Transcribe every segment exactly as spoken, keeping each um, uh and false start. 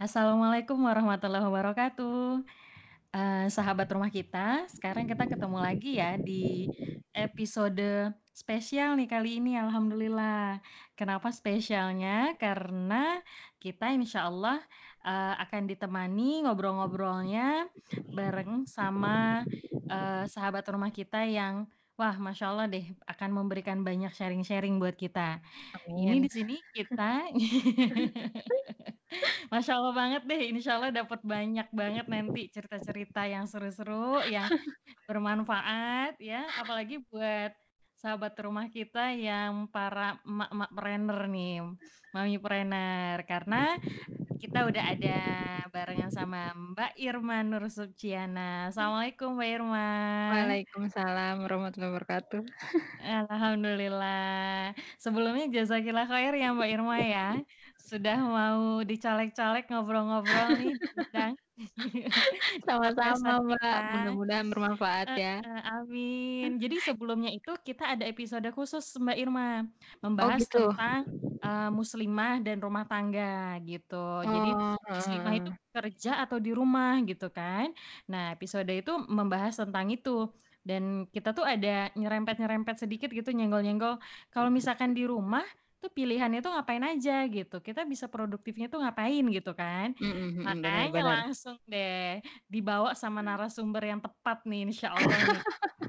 Assalamualaikum warahmatullahi wabarakatuh. Eee, sahabat rumah kita, sekarang kita ketemu lagi ya di episode spesial nih kali ini alhamdulillah. Kenapa spesialnya? Karena kita insyaallah, eee, akan ditemani ngobrol-ngobrolnya bareng sama, eee, sahabat rumah kita yang, wah masya Allah deh akan memberikan banyak sharing-sharing buat kita. Ini Amin. di sini kita Masya Allah banget deh, insya Allah dapat banyak banget nanti cerita-cerita yang seru-seru, yang bermanfaat ya, apalagi buat sahabat rumah kita yang para emak-emak brainer nih, mami-planner. Karena kita udah ada barengan sama Mbak Irma Nur Supciana. Assalamualaikum Mbak Irma. Waalaikumsalam warahmatullahi wabarakatuh. Alhamdulillah. Sebelumnya jazakillah khair ya Mbak Irma ya, sudah mau dicolek-colek ngobrol-ngobrol nih, diundang di Sama-sama podcastan Mbak, kita. mudah-mudahan bermanfaat ya. Heeh, amin. Jadi sebelumnya itu kita ada episode khusus Mbak Irma, Oh membahas gitu? tentang, eee, muslimah dan rumah tangga gitu. Jadi Oh, heeh muslimah itu heeh. kerja atau di rumah gitu kan. Nah episode itu membahas tentang itu, dan kita tuh ada nyerempet-nyerempet sedikit gitu, nyenggol-nyenggol, kalau misalkan di rumah tuh pilihannya tuh ngapain aja gitu, kita bisa produktifnya tuh ngapain gitu kan. Mhm mhm, bener Makanya bener. langsung deh dibawa sama narasumber yang tepat nih insyaallah nih.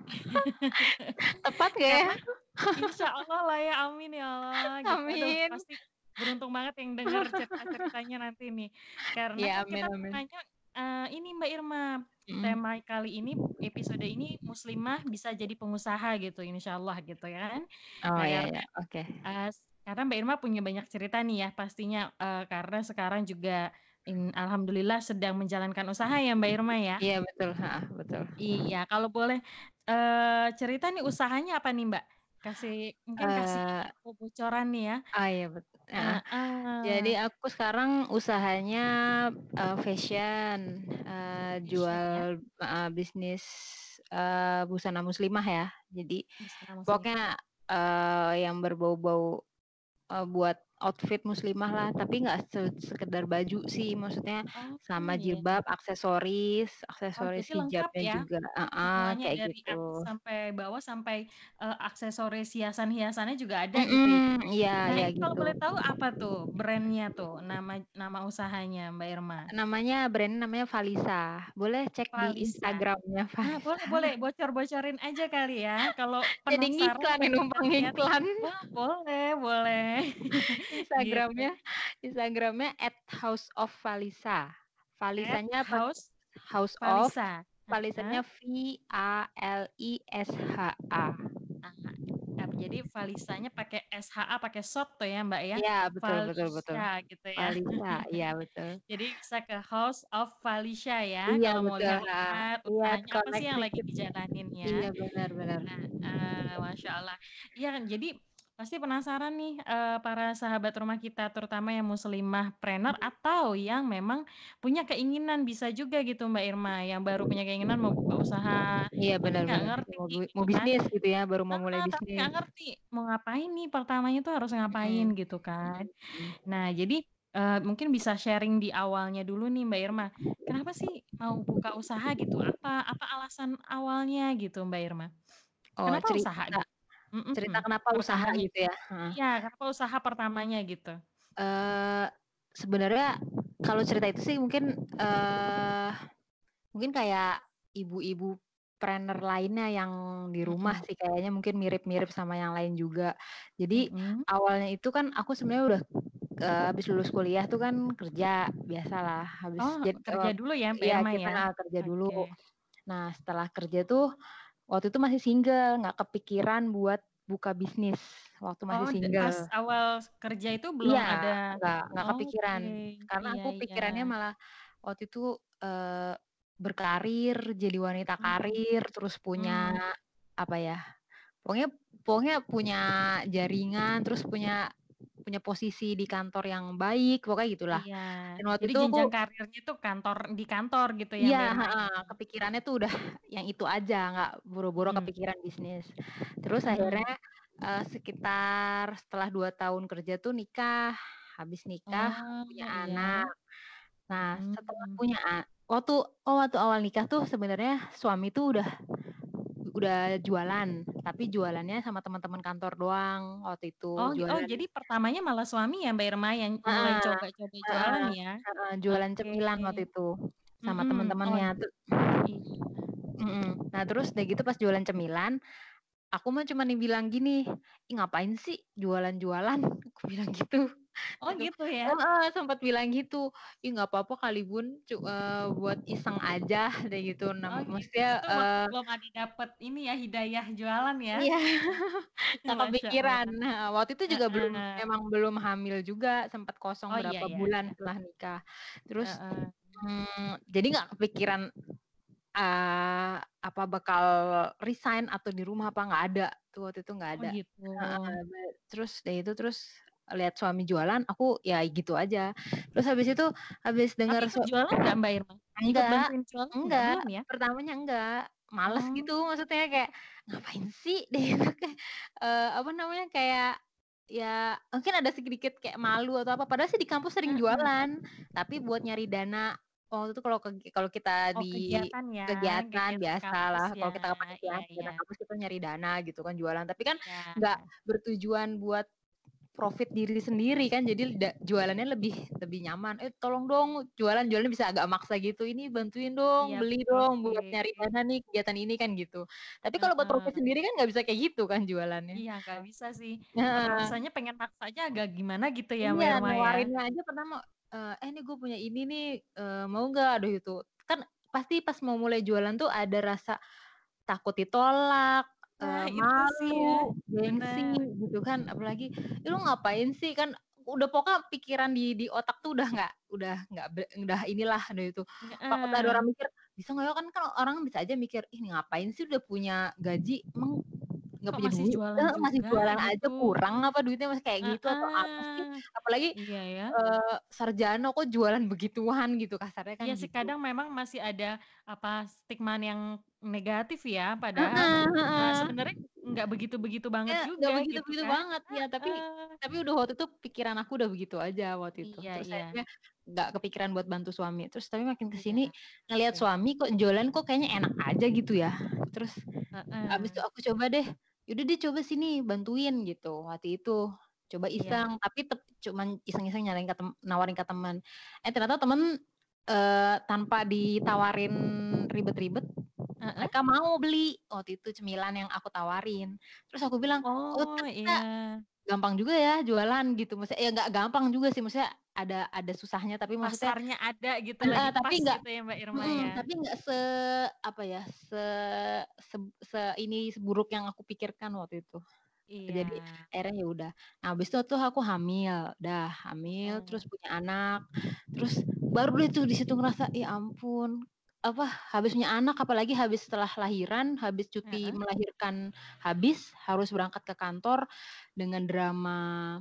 Tepat nggak ya? Karena insyaallah lah ya, amin ya Allah gitu. Aduh Amin. pasti beruntung banget yang denger cerita-ceritanya nanti nih. Karena Iya, kan amin kita amin. temanya, eee, ini Mbak Irma, Mhm. tema kali ini, episode ini muslimah bisa jadi pengusaha gitu insyaallah gitu ya kan. Oh Nah ya karena, ya, oke. eee, s karena Mbak Irma punya banyak cerita nih ya pastinya, eee, karena sekarang juga in alhamdulillah sedang menjalankan usaha ya Mbak Irma ya? Iya betul, heeh, betul. Iya, kalau boleh, eee, cerita nih usahanya apa nih Mbak? Kasih mungkin kasih Eee info bocoran nih ya. Ah iya bet heeh. Jadi Heeh. aku sekarang usahanya, eee, fashion, eee, Fashion ya? jual heeh, bisnis, eee, busana muslimah ya. Jadi Busana muslimah. pokoknya, eee, yang berbau-bau, eee, buat outfit muslimah lah, tapi nggak se sekedar baju sih, maksudnya Oh, sama iya. jilbab, aksesoris, Oh aksesoris jadi lengkap hijabnya ya, juga heeh, semuanya kayak dari atas gitu. sampai bawah sampai, eee, aksesoris hiasan-hiasannya juga ada gitu ya? Mhm, iya Nah iya itu kalau gitu. boleh tahu apa tuh brand-nya tuh, nama nama usahanya Mbak Irma? Namanya brand-nya namanya Falisah, boleh cek di Falisah. Instagram-nya Ah, boleh Falisah. boleh, bocor-bocorin aja kali ya, kalau Jadi penasaran ngiklan nih, pengen numpang lihat-lihat. ngiklan. Wah boleh boleh, gitu. Instagram-nya Instagram-nya at house of falisa. At Falisanya pak house house of, Falisa, Falisanya heeh. V A L I S H A. Ah, ap jadi Falisanya pakai S-H-A pakai short tuh ya Mbak ya, Iya, betul betul betul. Falisya gitu ya. Falisa, iya betul. Jadi bisa ke House of Falisya ya, Iya kalau mau betul, heeh. lihat-lihat Lihat usahanya apa sih yang koneksi lagi kit dijalanin ya. iya benar benar. Heeh, masya Allah. Iya kan, jadi pasti penasaran nih, eee, para sahabat rumah kita, terutama yang muslimah planner Mhm. atau yang memang punya keinginan, bisa juga gitu Mbak Irma, yang baru punya keinginan mau buka usaha, Iya tapi benar nggak benar. ngerti Mau bu gitu mau kan. bisnis gitu ya, baru mau mulai Heeh, tapi nggak bisnis. ngerti mau ngapain nih, pertamanya tuh harus ngapain Mhm, gitu kan. mhm mhm. Nah jadi, eee, mungkin bisa sharing di awalnya dulu nih Mbak Irma, kenapa sih mau buka usaha gitu? Apa apa alasan awalnya gitu Mbak Irma? Oh Kenapa usaha cerita gitu? cerita Mhm, kenapa usaha pertamanya. gitu ya? Heeh. Iya, kenapa usaha pertamanya gitu? Eee, sebenarnya kalau cerita itu sih mungkin, eee, mungkin kayak ibu-ibu planner lainnya yang di rumah Mhm. sih kayaknya mungkin mirip-mirip sama yang lain juga. Jadi Mhm. awalnya itu kan aku sebenarnya udah, eee, habis lulus kuliah tuh kan kerja, biasalah habis Oh, jad kerja eee, dulu ya Mbak iya Irma kita ya? heeh, kerja dulu. Oke. Nah setelah kerja tuh, waktu itu masih single, nggak kepikiran buat buka bisnis, waktu masih Oh, de pas single. awal kerja itu belum Iya, ada nggak nggak oke, kepikiran. Karena iya aku iya. pikirannya malah waktu itu, eee, berkarir, jadi wanita Mhm. karir, terus punya, Mmm. apa ya, pokoknya pokoknya punya jaringan, terus punya punya posisi di kantor yang baik, pokoknya gitulah. Iya, Dan waktu jadi itu aku jenjang karirnya tuh kantor di kantor gitu ya Iya, Mbak Irma ya? heeh, kepikirannya tuh udah yang itu aja, nggak boro-boro Mhm. kepikiran bisnis. Terus Mhm. akhirnya, eee, sekitar setelah dua tahun kerja tuh nikah, habis nikah Oh, punya anak. iya. Nah, setelah Mmm. punya a waktu oh waktu awal nikah tuh sebenarnya suami tuh udah udah jualan, tapi jualannya sama teman-teman kantor doang waktu itu, Oh gi oh jualan jadi pertamanya malah suami ya, Mbak Irma, yang mulai Heeh, coba-coba heeh, jualan ya? heeh, jualan Oke. cemilan waktu itu, sama Mhm, oh temen-temennya tu iya. mhm, nah terus udah gitu pas jualan cemilan, aku mah cuman dibilang gini, "Ih ngapain sih jualan-jualan?" Aku bilang gitu. Oh Gitu gitu ya? heeh, sempet bilang gitu, "Ih nggak apa-apa kali Bun, cu eee, buat iseng aja," katanya gitu, Oh nam gitu, maksudnya, itu waktu eee belum ada dapet ini ya, hidayah jualan ya? Iya, nggak Masya kepikiran. Allah. Nah, waktu itu juga belum Heeh. emang belum hamil juga, sempet kosong Oh iya berapa iya bulan iya. setelah nikah. Terus, Heeh. mmm, jadi nggak kepikiran, eee, apa bakal resign atau di rumah apa, nggak ada, tuh waktu itu nggak Oh ada. gitu. Heeh, be terus udah itu, terus lihat suami jualan, aku ya gitu aja. Terus habis itu, habis Tapi denger su ikut jualan nggak Mbak Irma? Ikut enggak bantuin jualan nggak? enggak, Belum ya? pertamanya enggak, males Oh. gitu maksudnya kayak, "Ngapain sih?" kayak, eee, apa namanya, kayak ya mungkin ada sedikit kayak malu atau apa, padahal sih di kampus sering Heeh. jualan, tapi buat nyari dana waktu itu kalau keg kalau kita Oh di kegiatan ya, kegiatan kegiatan kampus biasalah, ya, kalau kita iya kepanitiaan iya. kegiatan kampus kita nyari dana gitu kan, jualan. Tapi kan Iya nggak iya. bertujuan buat profit diri sendiri kan, jadi da jualannya lebih lebih nyaman, "Eh tolong dong," jualan jualannya bisa agak maksa gitu, "Ini bantuin dong, Iya beli betul dong sih. buat nyari dana nih kegiatan ini," kan gitu. Tapi kalau buat profit Heeh. sendiri kan nggak bisa kayak gitu kan jualannya. Iya nggak bisa sih, Heeh. rasanya pengen maksa aja agak gimana gitu ya, Iya, Mbak Irma ya? nawarinnya aja pertama, eee, "Eh, ini gue punya ini nih, eee, mau nggak?" Aduh itu, kan pasti pas mau mulai jualan tuh ada rasa takut ditolak, Nah eee, itu sih ya, malu, gengsi bener. gitu kan, apalagi, "Ih lu ngapain sih?" Kan udah pokoknya pikiran di di otak tuh udah nggak udah nggak be udah inilah udah itu, takut ada Heeh. orang mikir, "Bisa nggak ya?" Kan kan orang bisa aja mikir, "Ih ngapain sih udah punya gaji, emang nggak Kok punya masih duit jualan heeh, masih juga jualan gitu? aja kurang apa duitnya?" Masih kayak gitu atau apa sih, Heeh. apalagi, Iya ya. eee, sarjana kok jualan begituan gitu, kasarnya kan Iya sih gitu. kadang memang masih ada, apa, stigma yang negatif ya, padahal, Heeh eee, heeh. sebenarnya nggak begitu-begitu banget Ya, nggak juga gitu begitu-begitu kan? banget, ya tapi Heeh. tapi udah waktu itu pikiran aku udah begitu aja waktu itu. Iya Terus iya. akhirnya nggak kepikiran buat bantu suami. Terus tapi makin ke Iya, sini ngelihat oke. suami kok jualan kok kayaknya enak aja gitu ya. Terus habis itu Heeh. aku coba deh, "Ya udah deh coba sini bantuin," gitu waktu itu. Coba Iya. iseng, tapi tep cuman iseng-iseng nyaranin ke tem nawarin ke temen. Eh ternyata temen, eee, tanpa ditawarin ribet-ribet, Heeh. mereka mau beli waktu itu cemilan yang aku tawarin. Terus aku bilang, "Oh Oh ternyata iya. gampang juga ya jualan," gitu. Maksudnya ya nggak gampang juga sih, maksudnya ada ada susahnya, tapi maksudnya Pasarnya ada gitu, heeh, lagi tapi pas nggak gitu ya, Mbak Irma mhm, ya? tapi nggak se apa ya, se seb se ini, seburuk yang aku pikirkan waktu itu. Jadi Iya. akhirnya ya udah. Nah habis itu tuh aku hamil, udah hamil terus Heeh. punya anak, terus baru deh tuh di situ ngerasa, ya ampun, apa, habis punya anak apalagi habis setelah lahiran, habis cuti Heeh. melahirkan habis, harus berangkat ke kantor dengan drama,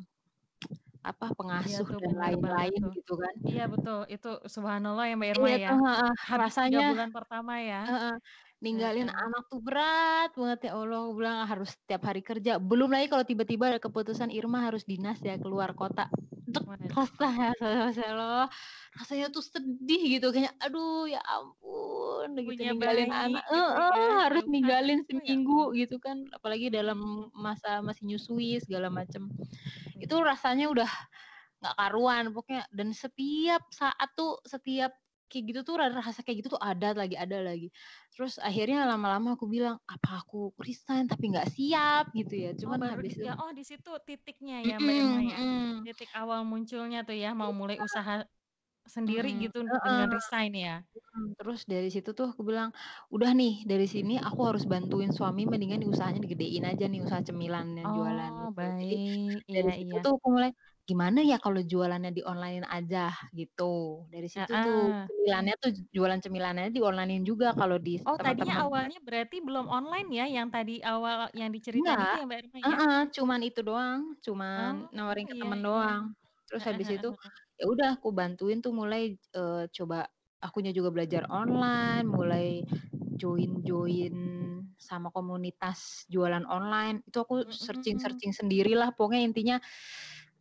apa, Iya pengasuh tuh dan bener banget lain-lain tuh. gitu kan. Iya betul, itu subhanallah ya, Mbak Irma Iya ya, tuh, heeh, habis tiga rasanya bulan pertama ya? heeh, ninggalin Heeh. anak tuh berat banget ya Allah, aku bilang harus setiap hari kerja, belum lagi kalau tiba-tiba ada keputusan, "Irma harus dinas ya keluar kota." Deg, Waduh. rasanya Masya Allah, rasanya tuh sedih gitu kayaknya, aduh ya ampun, udah gitu Punya ninggalin bayi anak gitu heeh, ya, harus jauhan ninggalin itu ya Allah. seminggu gitu kan, apalagi dalam Mhm. masa masih nyusui segala macem. Itu Iya. rasanya udah nggak karuan pokoknya dan setiap saat tuh, setiap kayak gitu tuh rasa kayak gitu tuh ada lagi ada lagi. Terus akhirnya lama-lama aku bilang, "Apa aku resign tapi nggak siap?" Gitu ya, Oh cuman baru di habis itu ya oh di situ titiknya ya, Mbak Irma mhm ya? mhm. Titik awal munculnya tuh ya, mau mulai usaha sendiri Mhm, gitu dengan heeh, resign ya? mhm, terus dari situ tuh aku bilang, "Udah nih dari sini aku harus bantuin suami mendingan usahanya digedein aja nih, usaha cemilan yang jualan," Oh gitu. Jadi baik, iya dari situ iya. tuh aku mulai, "Gimana ya kalau jualannya di-online-in aja?" Gitu. Dari situ tuh Heeh. cemilannya tuh jualan cemilannya di-online-in juga kalau di Oh tadinya teman-teman awalnya berarti belum online ya, yang tadi awal yang diceritain itu enggak, ya, Mbak Irma ya? heeh, cuman itu doang, cuman Oh, nawarin ke iya temen iya. doang. Terus Heeh habis heeh itu, heeh. ya udah aku bantuin tuh mulai, eee, coba akunya juga belajar online, mulai join-join sama komunitas jualan online, itu aku Mhm. searching-searching sendirilah, pokoknya intinya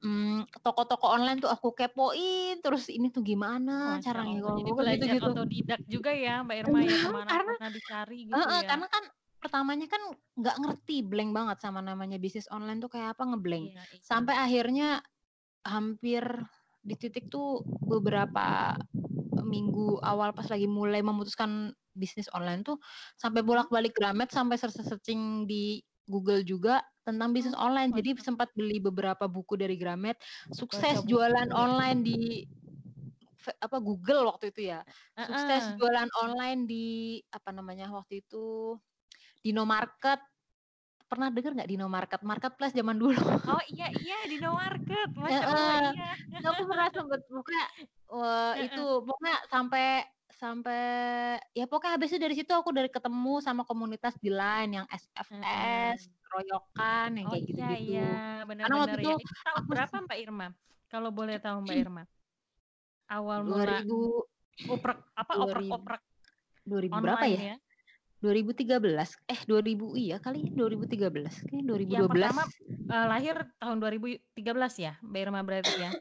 mmm, toko-toko online tuh aku kepoin terus ini tuh gimana Masya cara Allah, jadi ngigo-ngigo belajar gitu-gitu. otodidak juga ya Mbak Irma ya, Iya, kemana karena mana dicari gitu heeh, ya? karena kan pertamanya kan nggak ngerti, blank banget sama namanya bisnis online tuh kayak apa, nge-blank. Iya iya. Sampai akhirnya hampir di titik tuh beberapa minggu awal pas lagi mulai memutuskan bisnis online tuh, sampai Mhm. bolak-balik Gramet, sampai searching di Google juga tentang bisnis Oh, online. Jadi Masya sempat beli beberapa buku dari Gramet, Baca sukses jualan buku ya? online di fe apa, Google waktu itu ya. Sukses Heeh. jualan online di apa namanya waktu itu, Dinomarket. Pernah denger nggak Dinomarket? Marketplace zaman dulu. Oh, iya iya, Dinomarket, Masya Allah, Heeh, iya. itu aku pernah sempet buka, eee, itu Heeh. pokoknya sampai sampai ya pokoknya habis itu dari situ aku dari ketemu sama komunitas di Line yang S F S, Heeh. keroyokan, yang Oh, kayak iya iya, gitu-gitu. bener Karena bener waktu ya. itu Itu tahun aku berapa se Mbak Irma? Kalau boleh tahu Mbak Irma? Awal dua mula ribu oprek apa, dua ribu oprek-oprek dua ribu berapa online ya? ya? dua ribu tiga belas, eh dua ribu iya kali dua ribu tiga belas, kayaknya dua ribu Yang dua belas. pertama, eee, lahir tahun dua ribu tiga belas ya, Mbak Irma berarti ya?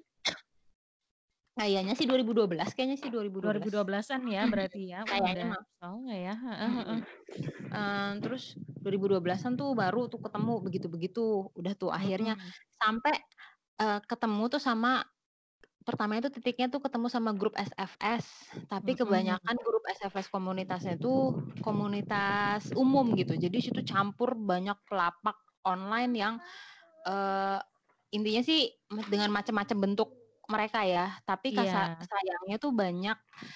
Kayaknya sih dua ribu dua belas, kayaknya sih dua ribu dua dua ribu belas. dua belasan ya Mhm, berarti ya? Wah, kayaknya udah mah. lama ya, heeh Mhm. heeh. Eee, terus dua ribu dua belasan tuh baru tuh ketemu begitu-begitu, udah tuh akhirnya Mhm. sampai, eee, ketemu tuh sama pertamanya tuh titiknya tuh ketemu sama grup S F S, tapi Mhm. kebanyakan grup S F S komunitasnya tuh komunitas umum gitu. Jadi situ campur banyak pelapak online yang, eee, intinya sih dengan macam-macam bentuk mereka ya, tapi kasa Iya. sayangnya tuh banyak,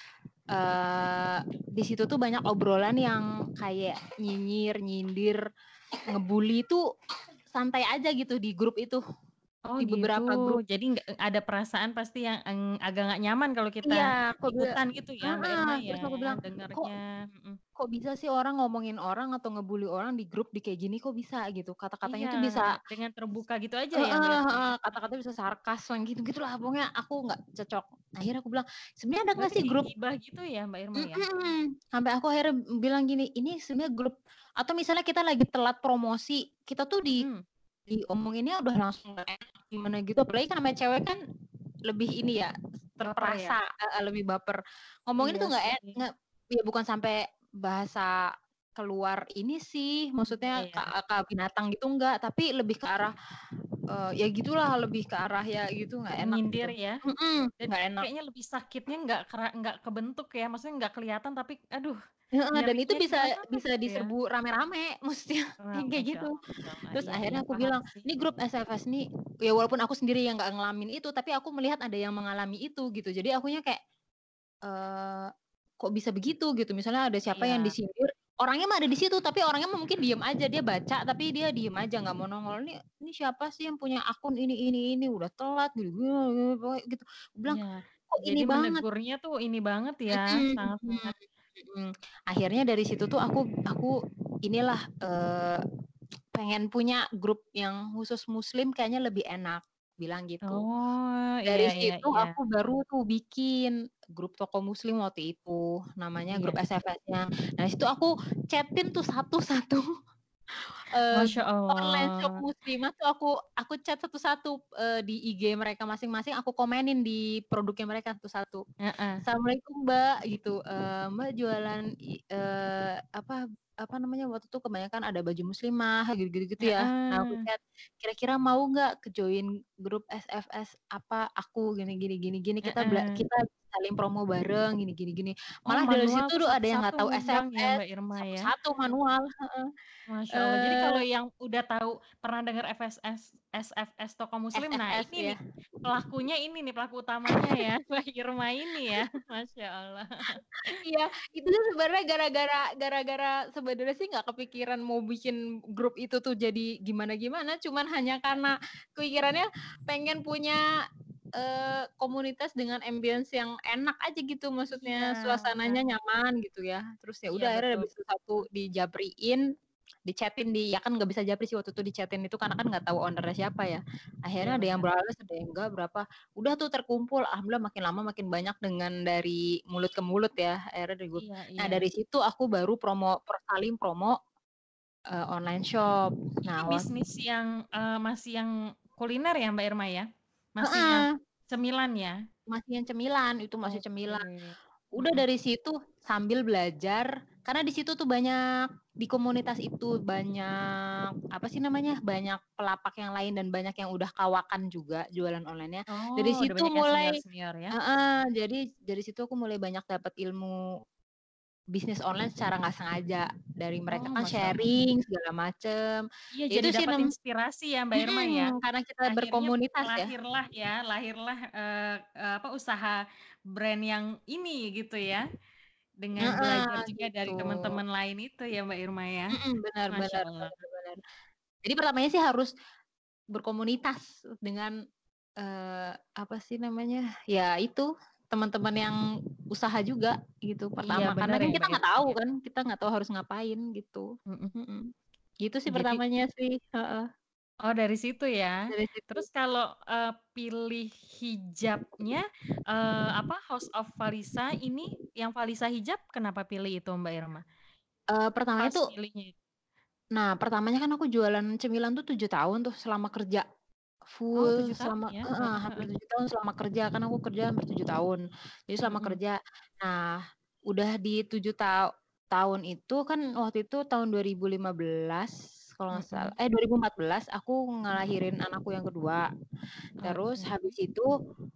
eee, di situ tuh banyak obrolan yang kayak nyinyir, nyindir, nge-bully tuh santai aja gitu di grup itu, Oh, di gitu. beberapa grup. Jadi nggak ada perasaan pasti yang, eng agak nggak nyaman kalau kita Iya, aku bilang ikutan gitu ya Mbak heeh, Irma ya, terus aku bilang, "Kok dengernya, mhm. kok bisa sih orang ngomongin orang atau nge-bully orang di grup di kayak gini, kok bisa?" Gitu. Kata-katanya Iya, tuh bisa dengan terbuka gitu aja ya heeh berarti ya? heeh, kata-katanya bisa sarkas yang gitu-gitulah, pokoknya aku nggak cocok. Akhirnya aku bilang, "Sebenarnya ada nggak Berarti sih grup" digibah gitu ya Mbak Irma ya? mhm, sampai aku akhirnya bilang gini, "Ini sebenarnya grup" atau misalnya kita lagi telat promosi, kita tuh di Mhm. diomonginnya udah langsung nggak enak gimana gitu, apalagi kan namanya cewek kan lebih ini ya, Baper ya? terperasa heeh, lebih baper. Ngomongin Iya itu nggak sih. en nggak ya bukan sampai bahasa keluar ini sih, Iya maksudnya iya. kata binatang gitu enggak, tapi lebih ke arah, eee, ya gitulah, lebih ke arah ya gitu, nggak enak Nyindir gitu. ya? Mhm, Dan nggak itu enak. kayaknya lebih sakitnya nggak kera nggak kebentuk ya, maksudnya nggak kelihatan tapi aduh, Heeh, dan itu nyerinya di bisa mana bisa gitu ya? diserbu rame-rame maksudnya, Wah, yang kayak Masya gitu. Allah Masya Allah. Terus Iya iya, akhirnya aku paham bilang, sih. "Ini grup S F S nih" ya walaupun aku sendiri yang nggak ngalamin itu, tapi aku melihat ada yang mengalami itu gitu. Jadi akunya kayak, eee, kok bisa begitu gitu, misalnya ada siapa yang Iya. disindir, orangnya mah ada di situ, tapi orangnya mah mungkin diem aja, dia baca tapi dia diem aja nggak mau nongol, "Ini ini siapa sih yang punya akun ini ini ini, udah telat," gini gini, pokoknya gitu. Aku bilang, Iya, "Kok jadi ini banget?" menegurnya tuh ini banget ya, Mhm mhm sangat-sangat mhm. Akhirnya dari situ tuh aku aku inilah, eee, pengen punya grup yang khusus muslim kayaknya lebih enak, bilang gitu. Oh, iya Dari iya situ iya. aku baru tuh bikin grup toko muslim waktu itu, namanya grup Iya. S F S-nya. Nah, di situ aku chat-in tuh satu-satu, eee, Masya online shop Allah. muslimah tuh aku aku chat satu-satu, eee, di I G mereka masing-masing, aku komenin di produknya mereka satu-satu. Heeh. "Assalamualaikum Mbak," gitu, eee, "Mbak jualan i eee, apa apa namanya, waktu itu kebanyakan ada baju muslimah," gitu-gitu gitu ya. Nah aku Heeh. chat, "Kira-kira mau nggak ke join grup S F S apa aku gini gini gini gini, kita bela Heeh. kita saling promo bareng gini gini gini." Oh, Malah dari manual situ tuh tuh ada yang satu-satu nggak tahu ngundang ya S F S, Mbak Irma ya? satu-satu manual, heeh. Masya Allah. Jadi Eee kalau yang udah tahu, pernah dengar F S S S F S toko muslim, nah S F S ini ya. nih, pelakunya ini nih, pelaku utamanya ya, Mbak Irma ini ya, Masya Allah. Iya, itu tuh sebenarnya gara-gara gara-gara sebenarnya sih nggak kepikiran mau bikin grup itu tuh jadi gimana-gimana, cuman hanya karena kepikirannya pengen punya, eee, komunitas dengan ambience yang enak aja gitu, maksudnya Iya. suasananya nyaman gitu ya. Terus ya Iya, udah akhirnya betul habis itu satu betul. dijapriin, di-chat-in di ya kan nggak bisa japri sih waktu itu di-chat-in itu karena kan nggak tahu owner-nya siapa ya. Iya, Akhirnya ada yang bener. bales, ada yang enggak, berapa, udah tuh terkumpul, alhamdulillah makin lama makin banyak dengan dari mulut ke mulut ya, akhirnya dari grup. Iya Nah iya. dari situ aku baru promo per saling promo, eee, online shop. Ini Nah wak bisnis yang, eee, masih yang kuliner ya Mbak Irma ya? Masih yang Heeh. cemilan ya? Masih yang cemilan, itu masih cemilan. Oke. Udah Mhm. dari situ sambil belajar, karena di situ tuh banyak di komunitas itu banyak apa sih namanya, banyak pelapak yang lain dan banyak yang udah kawakan juga jualan online-nya. Dari Oh, udah situ banyak yang mulai senior-senior ya? heeh, jadi dari situ aku mulai banyak dapat ilmu bisnis online secara nggak sengaja. Dari mereka Oh, kan Masya Allah. sharing segala macem. Iya, Ya jadi itu sih dapat nem inspirasi ya, Mbak Irma ya. mhm, karena kita Akhirnya berkomunitas ya. lahirlah ya, lahirlah, eee eee, apa, usaha brand yang ini gitu ya, dengan belajar Heeh, juga gitu. dari teman-teman lain itu ya, Mbak Irma ya. Mhm, benar Masya benar Allah. benar benar. Jadi pertamanya sih harus berkomunitas dengan, eee, apa sih namanya, ya itu, teman-teman yang usaha juga gitu Iya, pertama, karena bener kan ya, kita Mbak nggak Irma tahu ya. kan, kita nggak tahu harus ngapain gitu. Mhm. Mhm. Gitu sih Jadi pertamanya sih, heeh. Oh, dari situ ya. Dari situ. Terus kalau, eee, pilih hijabnya, eee, apa, House of Falisa ini, yang Falisa hijab kenapa pilih itu, Mbak Irma? Eee, pertamanya Pas tuh milihnya itu? nah, pertamanya kan aku jualan cemilan tuh tujuh tahun tuh selama kerja. Oh, Full tujuh tahun selama ya? heeh, Heeh hampir heeh. tujuh tahun selama kerja, kan aku kerja hampir tujuh tahun. Jadi selama Mhm. kerja. Nah, udah di tujuh ta tahun itu kan waktu itu tahun dua ribu lima belas kalau nggak salah Mhm. eh, dua ribu empat belas aku ngelahirin anakku yang kedua. Terus Oke. habis itu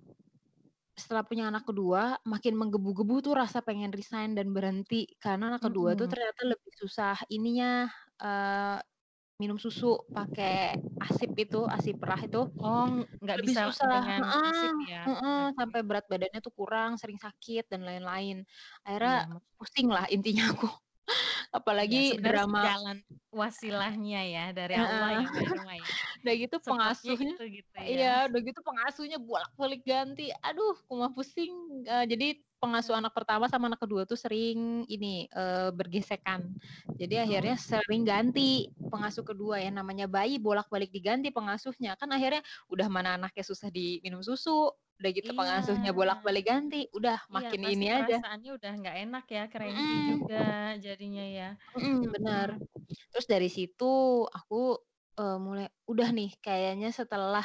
setelah punya anak kedua, makin menggebu-gebu tuh rasa pengen resign dan berhenti, karena anak kedua tuh Mhm. ternyata lebih susah ininya, eee, minum susu pakai ASIP itu, ASI perah itu, Oh, nggak lebih bisa susah dengan heeh ASIP ya? heeh, Oke. sampai berat badannya tuh kurang, sering sakit dan lain-lain. Akhirnya Iya, Masya Allah. pusing lah intinya aku. Iya, Apalagi sebenarnya sih drama jalan wasilahnya ya, dari Allah heeh. ya, Mbak Irma ya. Udah gitu Sebabnya pengasuhnya itu gitu ya. iya, udah gitu pengasuhnya bolak-balik ganti, aduh kumaha pusing. Eee, jadi pengasuh anak pertama sama anak kedua tuh sering ini, eee, bergesekan. Jadi akhirnya Oh. sering ganti pengasuh kedua, yang namanya bayi bolak-balik diganti pengasuhnya. Kan akhirnya udah mana anaknya susah diminum susu, udah gitu Iya. pengasuhnya bolak-balik ganti, udah Iya, makin pasti ini aja. perasaannya udah nggak enak ya, cranky Mhm. juga jadinya ya. Mhm, bener. Mhm. Terus dari situ aku, eee, mulai, udah nih kayaknya setelah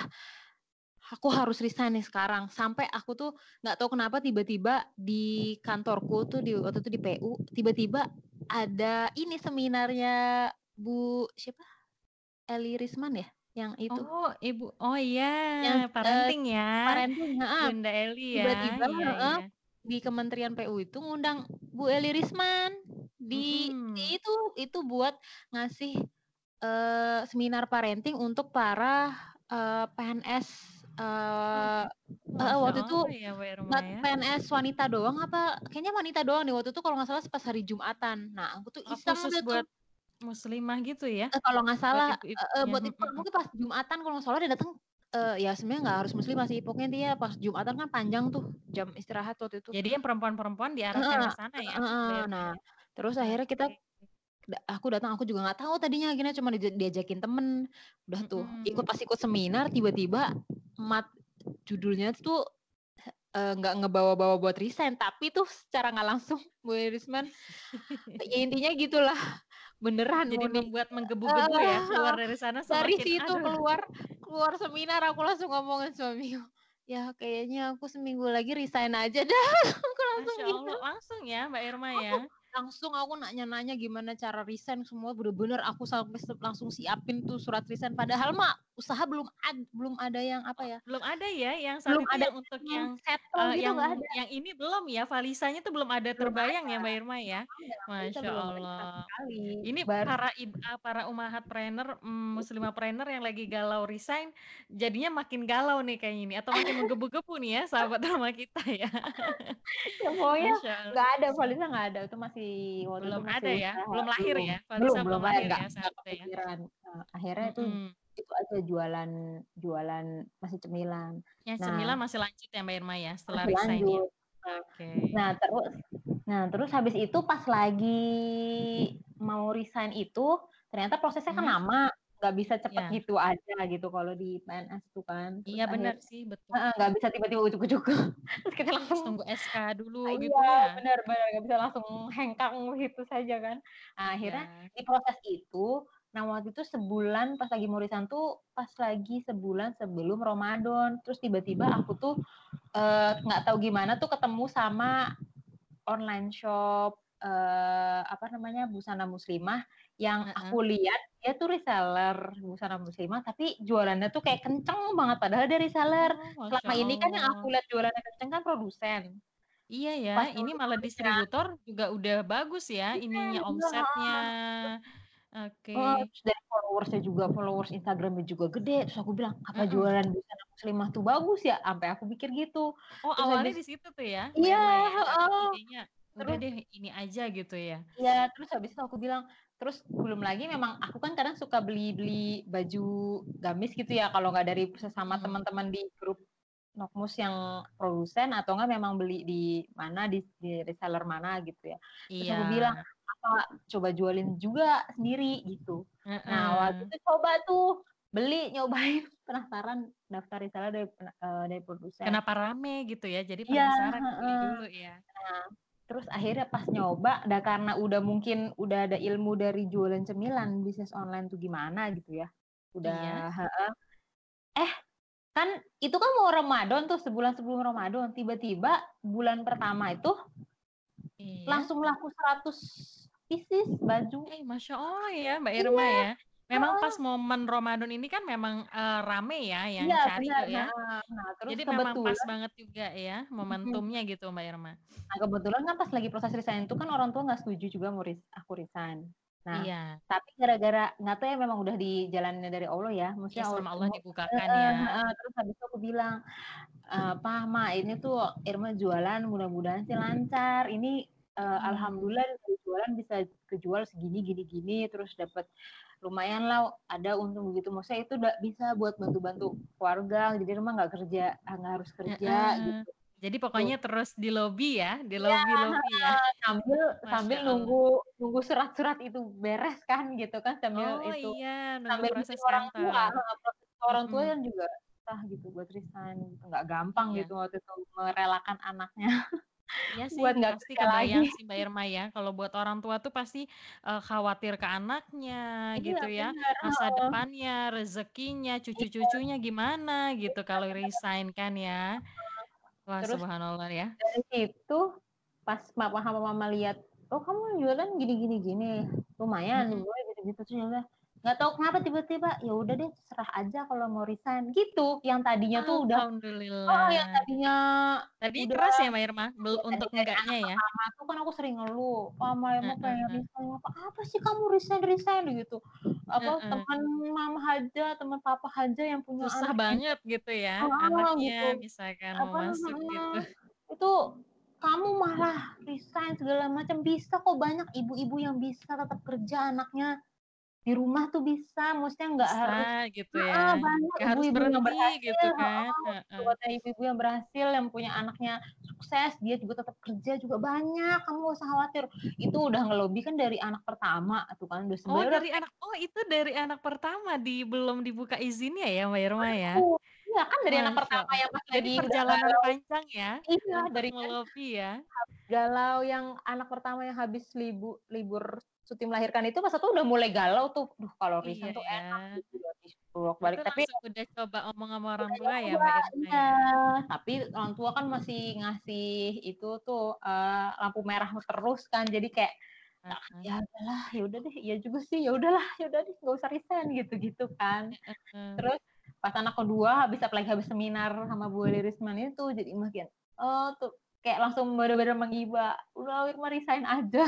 aku harus resign nih sekarang. Sampai aku tuh nggak tahu kenapa tiba-tiba di kantorku tuh di waktu itu di P U, tiba-tiba ada ini seminarnya Bu siapa? Eli Risman ya? Yang itu. Oh, Ibu oh iya, Yang, eee, parenting ya, parenting heeh. Bunda Eli ya, Tiba-tiba iya heeh, iya. di Kementerian P U itu ngundang Bu Eli Risman. Di di Mhm. itu, itu buat ngasih, eee, seminar parenting untuk para, eee, P N S, Oh, eee heeh, Masya waktu itu Allah ya, Mbak Irma nggak ya. P N S wanita doang apa kayaknya wanita doang deh waktu itu kalau nggak salah pas hari Jumatan. Nah, aku tuh Oh, iseng khusus deh tuh. buat muslimah gitu ya? Eh, kalau nggak Buat salah, heeh, ibu-ibunya, buat itu mhm. mungkin pas Jumatan kalau nggak salah dia datang, eee, ya sebenarnya nggak harus muslimah sih, pokoknya dia pas Jumatan kan panjang tuh jam istirahat waktu itu. Jadi yang perempuan-perempuan diarahkan Heeh, ke sana ya, Mbak heeh. Irma Nah, ya? terus akhirnya kita Oke. da aku datang, aku juga nggak tahu tadinya, akhirnya cuma dija diajakin temen. Udah tuh, ikut Mhm. pas ikut seminar tiba-tiba mat judulnya tuh, eee, nggak ngebawa-bawa buat resign, tapi tuh secara nggak langsung Bu Eli Risman, ya intinya gitulah, beneran Jadi murni membuat menggebu-gebu heeh ya, keluar heeh. dari sana Dari semakin situ aduh. keluar keluar seminar aku langsung ngomong sama suamiku, "Ya kayaknya aku seminggu lagi resign aja dah," aku langsung Masya gitu. Allah, langsung ya, Mbak Irma Aku ya? langsung aku nanya-nanya gimana cara resign semua, bener-bener aku sampai sep langsung siapin tuh surat resign, padahal mah usaha belum ad belum ada yang apa Oh, ya, belum ada ya, yang saat belum itu ada yang untuk yang yang, settle eee, gitu yang nggak ada. yang ini belum ya, Falisanya tuh belum ada Belum terbayang ada ya, Mbak Irma belum ya? ada, Kalisa Masya belum ada sama Allah. sekali. Ini Bar para ib eee, para ummahat-preneur, mmm, muslimah-preneur yang lagi galau resign, jadinya makin galau nih kayaknya ini, atau makin menggebu-gebu nih ya, sahabat ramah kita ya. Ya pokoknya Masya Allah. nggak ada, Valisa nggak ada, itu masih waktu itu Belum masih ada ya? usaha, Belum lahir belum ya? belum Falisa belum belum lahir, lahir nggak ya saat nggak itu ya? kepikiran. Eee, akhirnya itu Mhm. itu aja jualan jualan masih cemilan. Yang Nah, cemilan masih lanjut ya, Mbak Irma ya, setelah masih resign ya? lanjut. Nah Oke. nah terus nah terus habis itu pas lagi mau resign itu, ternyata prosesnya kan Mhm. lama, nggak bisa cepet Iya. gitu aja gitu kalau di P N S tuh kan. Terus Iya bener akhir sih, betul. heeh, nggak bisa tiba-tiba ujuk-ujuk terus kita Harus langsung tunggu S K dulu gitu iya, ya? bener bener, nggak bisa langsung hengkang begitu saja kan. Nah, akhirnya Iya. di proses itu, Nah waktu itu sebulan pas lagi mau resign tuh pas lagi sebulan sebelum Ramadan. Terus tiba-tiba aku tuh nggak uh, tahu gimana tuh ketemu sama online shop uh, apa namanya busana muslimah yang Heeh. aku lihat dia tuh reseller busana muslimah tapi jualannya tuh kayak kenceng banget padahal dia reseller. Oh, Masya Selama ini kan yang aku Allah. lihat jualannya kenceng kan produsen. Iya ya, Pas ini malah produknya, distributor juga udah bagus ya iya, ininya iya, omsetnya. Oke. heeh, terus dari followersnya juga, followers Instagramnya juga gede. Terus aku bilang, apa Mm-mm. jualan busana muslimah tuh bagus ya? Sampai aku pikir gitu. Oh, Terus awalnya habis, di situ tuh ya, Mbak iya, Irma ya, dapat heeh. idenya. Udah Terus, deh, ini aja gitu ya. iya, terus habis itu aku bilang, terus belum lagi memang aku kan kadang suka beli-beli baju gamis gitu ya, kalau nggak dari sesama Mm-mm. teman-teman di grup Nokmus yang produsen atau enggak memang beli di mana di, di reseller mana gitu ya. Terus Iya. aku bilang apa coba jualin juga sendiri gitu. Nah waktu Heeh. itu coba tuh beli nyobain penasaran daftar reseller dari uh, dari produsen. Kenapa rame gitu ya? Jadi Iya. penasaran beli Uh, dulu ya. nah, terus akhirnya pas nyoba, dah karena udah mungkin udah ada ilmu dari jualan cemilan bisnis online tuh gimana gitu ya. Iya. Udah. Uh, eh kan itu kan mau Ramadan tuh sebulan sebelum Ramadan tiba-tiba bulan pertama itu Iya. langsung laku seratus pieces baju. Eh, Masya Allah ya, Mbak Irma Iya, ya. Memang pas momen Ramadan ini kan memang uh, rame ya yang iya cari benar. kok ya. Nah, nah terus Jadi memang pas kebetulan, banget juga ya momentumnya gitu Mbak Irma. nah kebetulan kan pas lagi proses resign itu kan orang tua nggak setuju juga mau ris aku resign. Nah, Iya. tapi gara-gara nggak tahu ya memang udah di jalannya dari Allah ya, Ya maksudnya sama Allah uh, dibukakan uh, ya. uh, terus habis itu aku bilang, Uh, Pak, Ma, ini tuh Irma jualan, mudah-mudahan sih lancar. Ini uh, Hmm. alhamdulillah dari jualan bisa kejual segini, gini, gini, terus dapat lumayan lah, ada untung begitu. Maksudnya itu udah bisa buat bantu-bantu keluarga. Jadi Irma nggak kerja, nggak harus kerja Heeh. gitu. Jadi Tuh. pokoknya terus di lobi ya, di Iya, lobi-lobi ya. sambil Masya sambil Allah. nunggu nunggu surat-surat itu beres kan gitu kan sambil Oh itu iya, nunggu sambil bikin proses orang tua, kantor. proses orang tua Mm-mm. yang juga susah gitu buat resign gitu nggak gampang gitu Iya. waktu itu merelakan anaknya Iya sih, buat nggak pasti kerja lagi. kebayang sih Mbak Irma ya. Kalau buat orang tua tuh pasti uh, khawatir ke anaknya Iya gitu ya. benar. Masa depannya, rezekinya, cucu-cucunya gimana gitu kalau resign kan ya. Wah, Terus subhanallah ya. dari situ pas papa sama mama lihat, oh kamu jualan gini gini gini, lumayan, Mm-mm. boleh gitu gitu terus ya nggak tahu kenapa tiba-tiba ya udah deh serah aja kalau mau resign gitu. Yang tadinya tuh udah, oh yang Alhamdulillah. tadinya Tadi udah keras ya Mbak Irma ya, Bel- tadi untuk dari enggaknya anak ya. pertama tuh kan aku sering ngeluh, mama emang pengen Heeh. resign apa apa sih kamu resign resign gitu. Apa Heeh. teman mama aja, teman papa aja yang punya Susah anak yang banget gitu ya, ah, anaknya gitu. misalkan mau Apa masuk gitu. itu kamu malah resign segala macam bisa kok banyak ibu-ibu yang bisa tetap kerja anaknya di rumah tuh bisa, maksudnya nggak Bisa harus gitu ya, heeh, banyak nggak harus ibu-ibu yang berhenti gitu berhasil, kan. heeh, Heeh. buat ibu-ibu yang berhasil yang punya anaknya sukses, dia juga tetap kerja juga banyak, kamu gak usah khawatir. Itu udah ngelobi kan dari anak pertama tuh kan, udah Oh sebenarnya udah dari anak oh itu dari anak pertama di belum dibuka izinnya ya Mbak Irma ya? penuh. Iya kan dari anak Masya pertama Allah. yang pas Jadi lagi udah perjalanan galau, panjang ya iya untuk dari kan melobi ya? galau yang anak pertama yang habis libu, libur cuti melahirkan itu masa tuh udah mulai galau tuh, duh kalau Iya resign tuh ya. enak gitu ya bolak Itu balik tapi langsung udah coba omong sama orang udah tua ya nyoba, Mbak Irma iya. ya? Tapi orang tua kan masih ngasih itu tuh uh, lampu merah terus kan, jadi kayak Heeh. ya udahlah, ya udah deh, ya juga sih, ya udahlah, ya udah deh, nggak usah resign gitu-gitu kan. Heeh. Terus pas anak kedua habis apalagi habis seminar sama Bu Eli Risman itu jadi makin oh tuh kayak langsung bener-bener mengiba, udah Irma resign aja.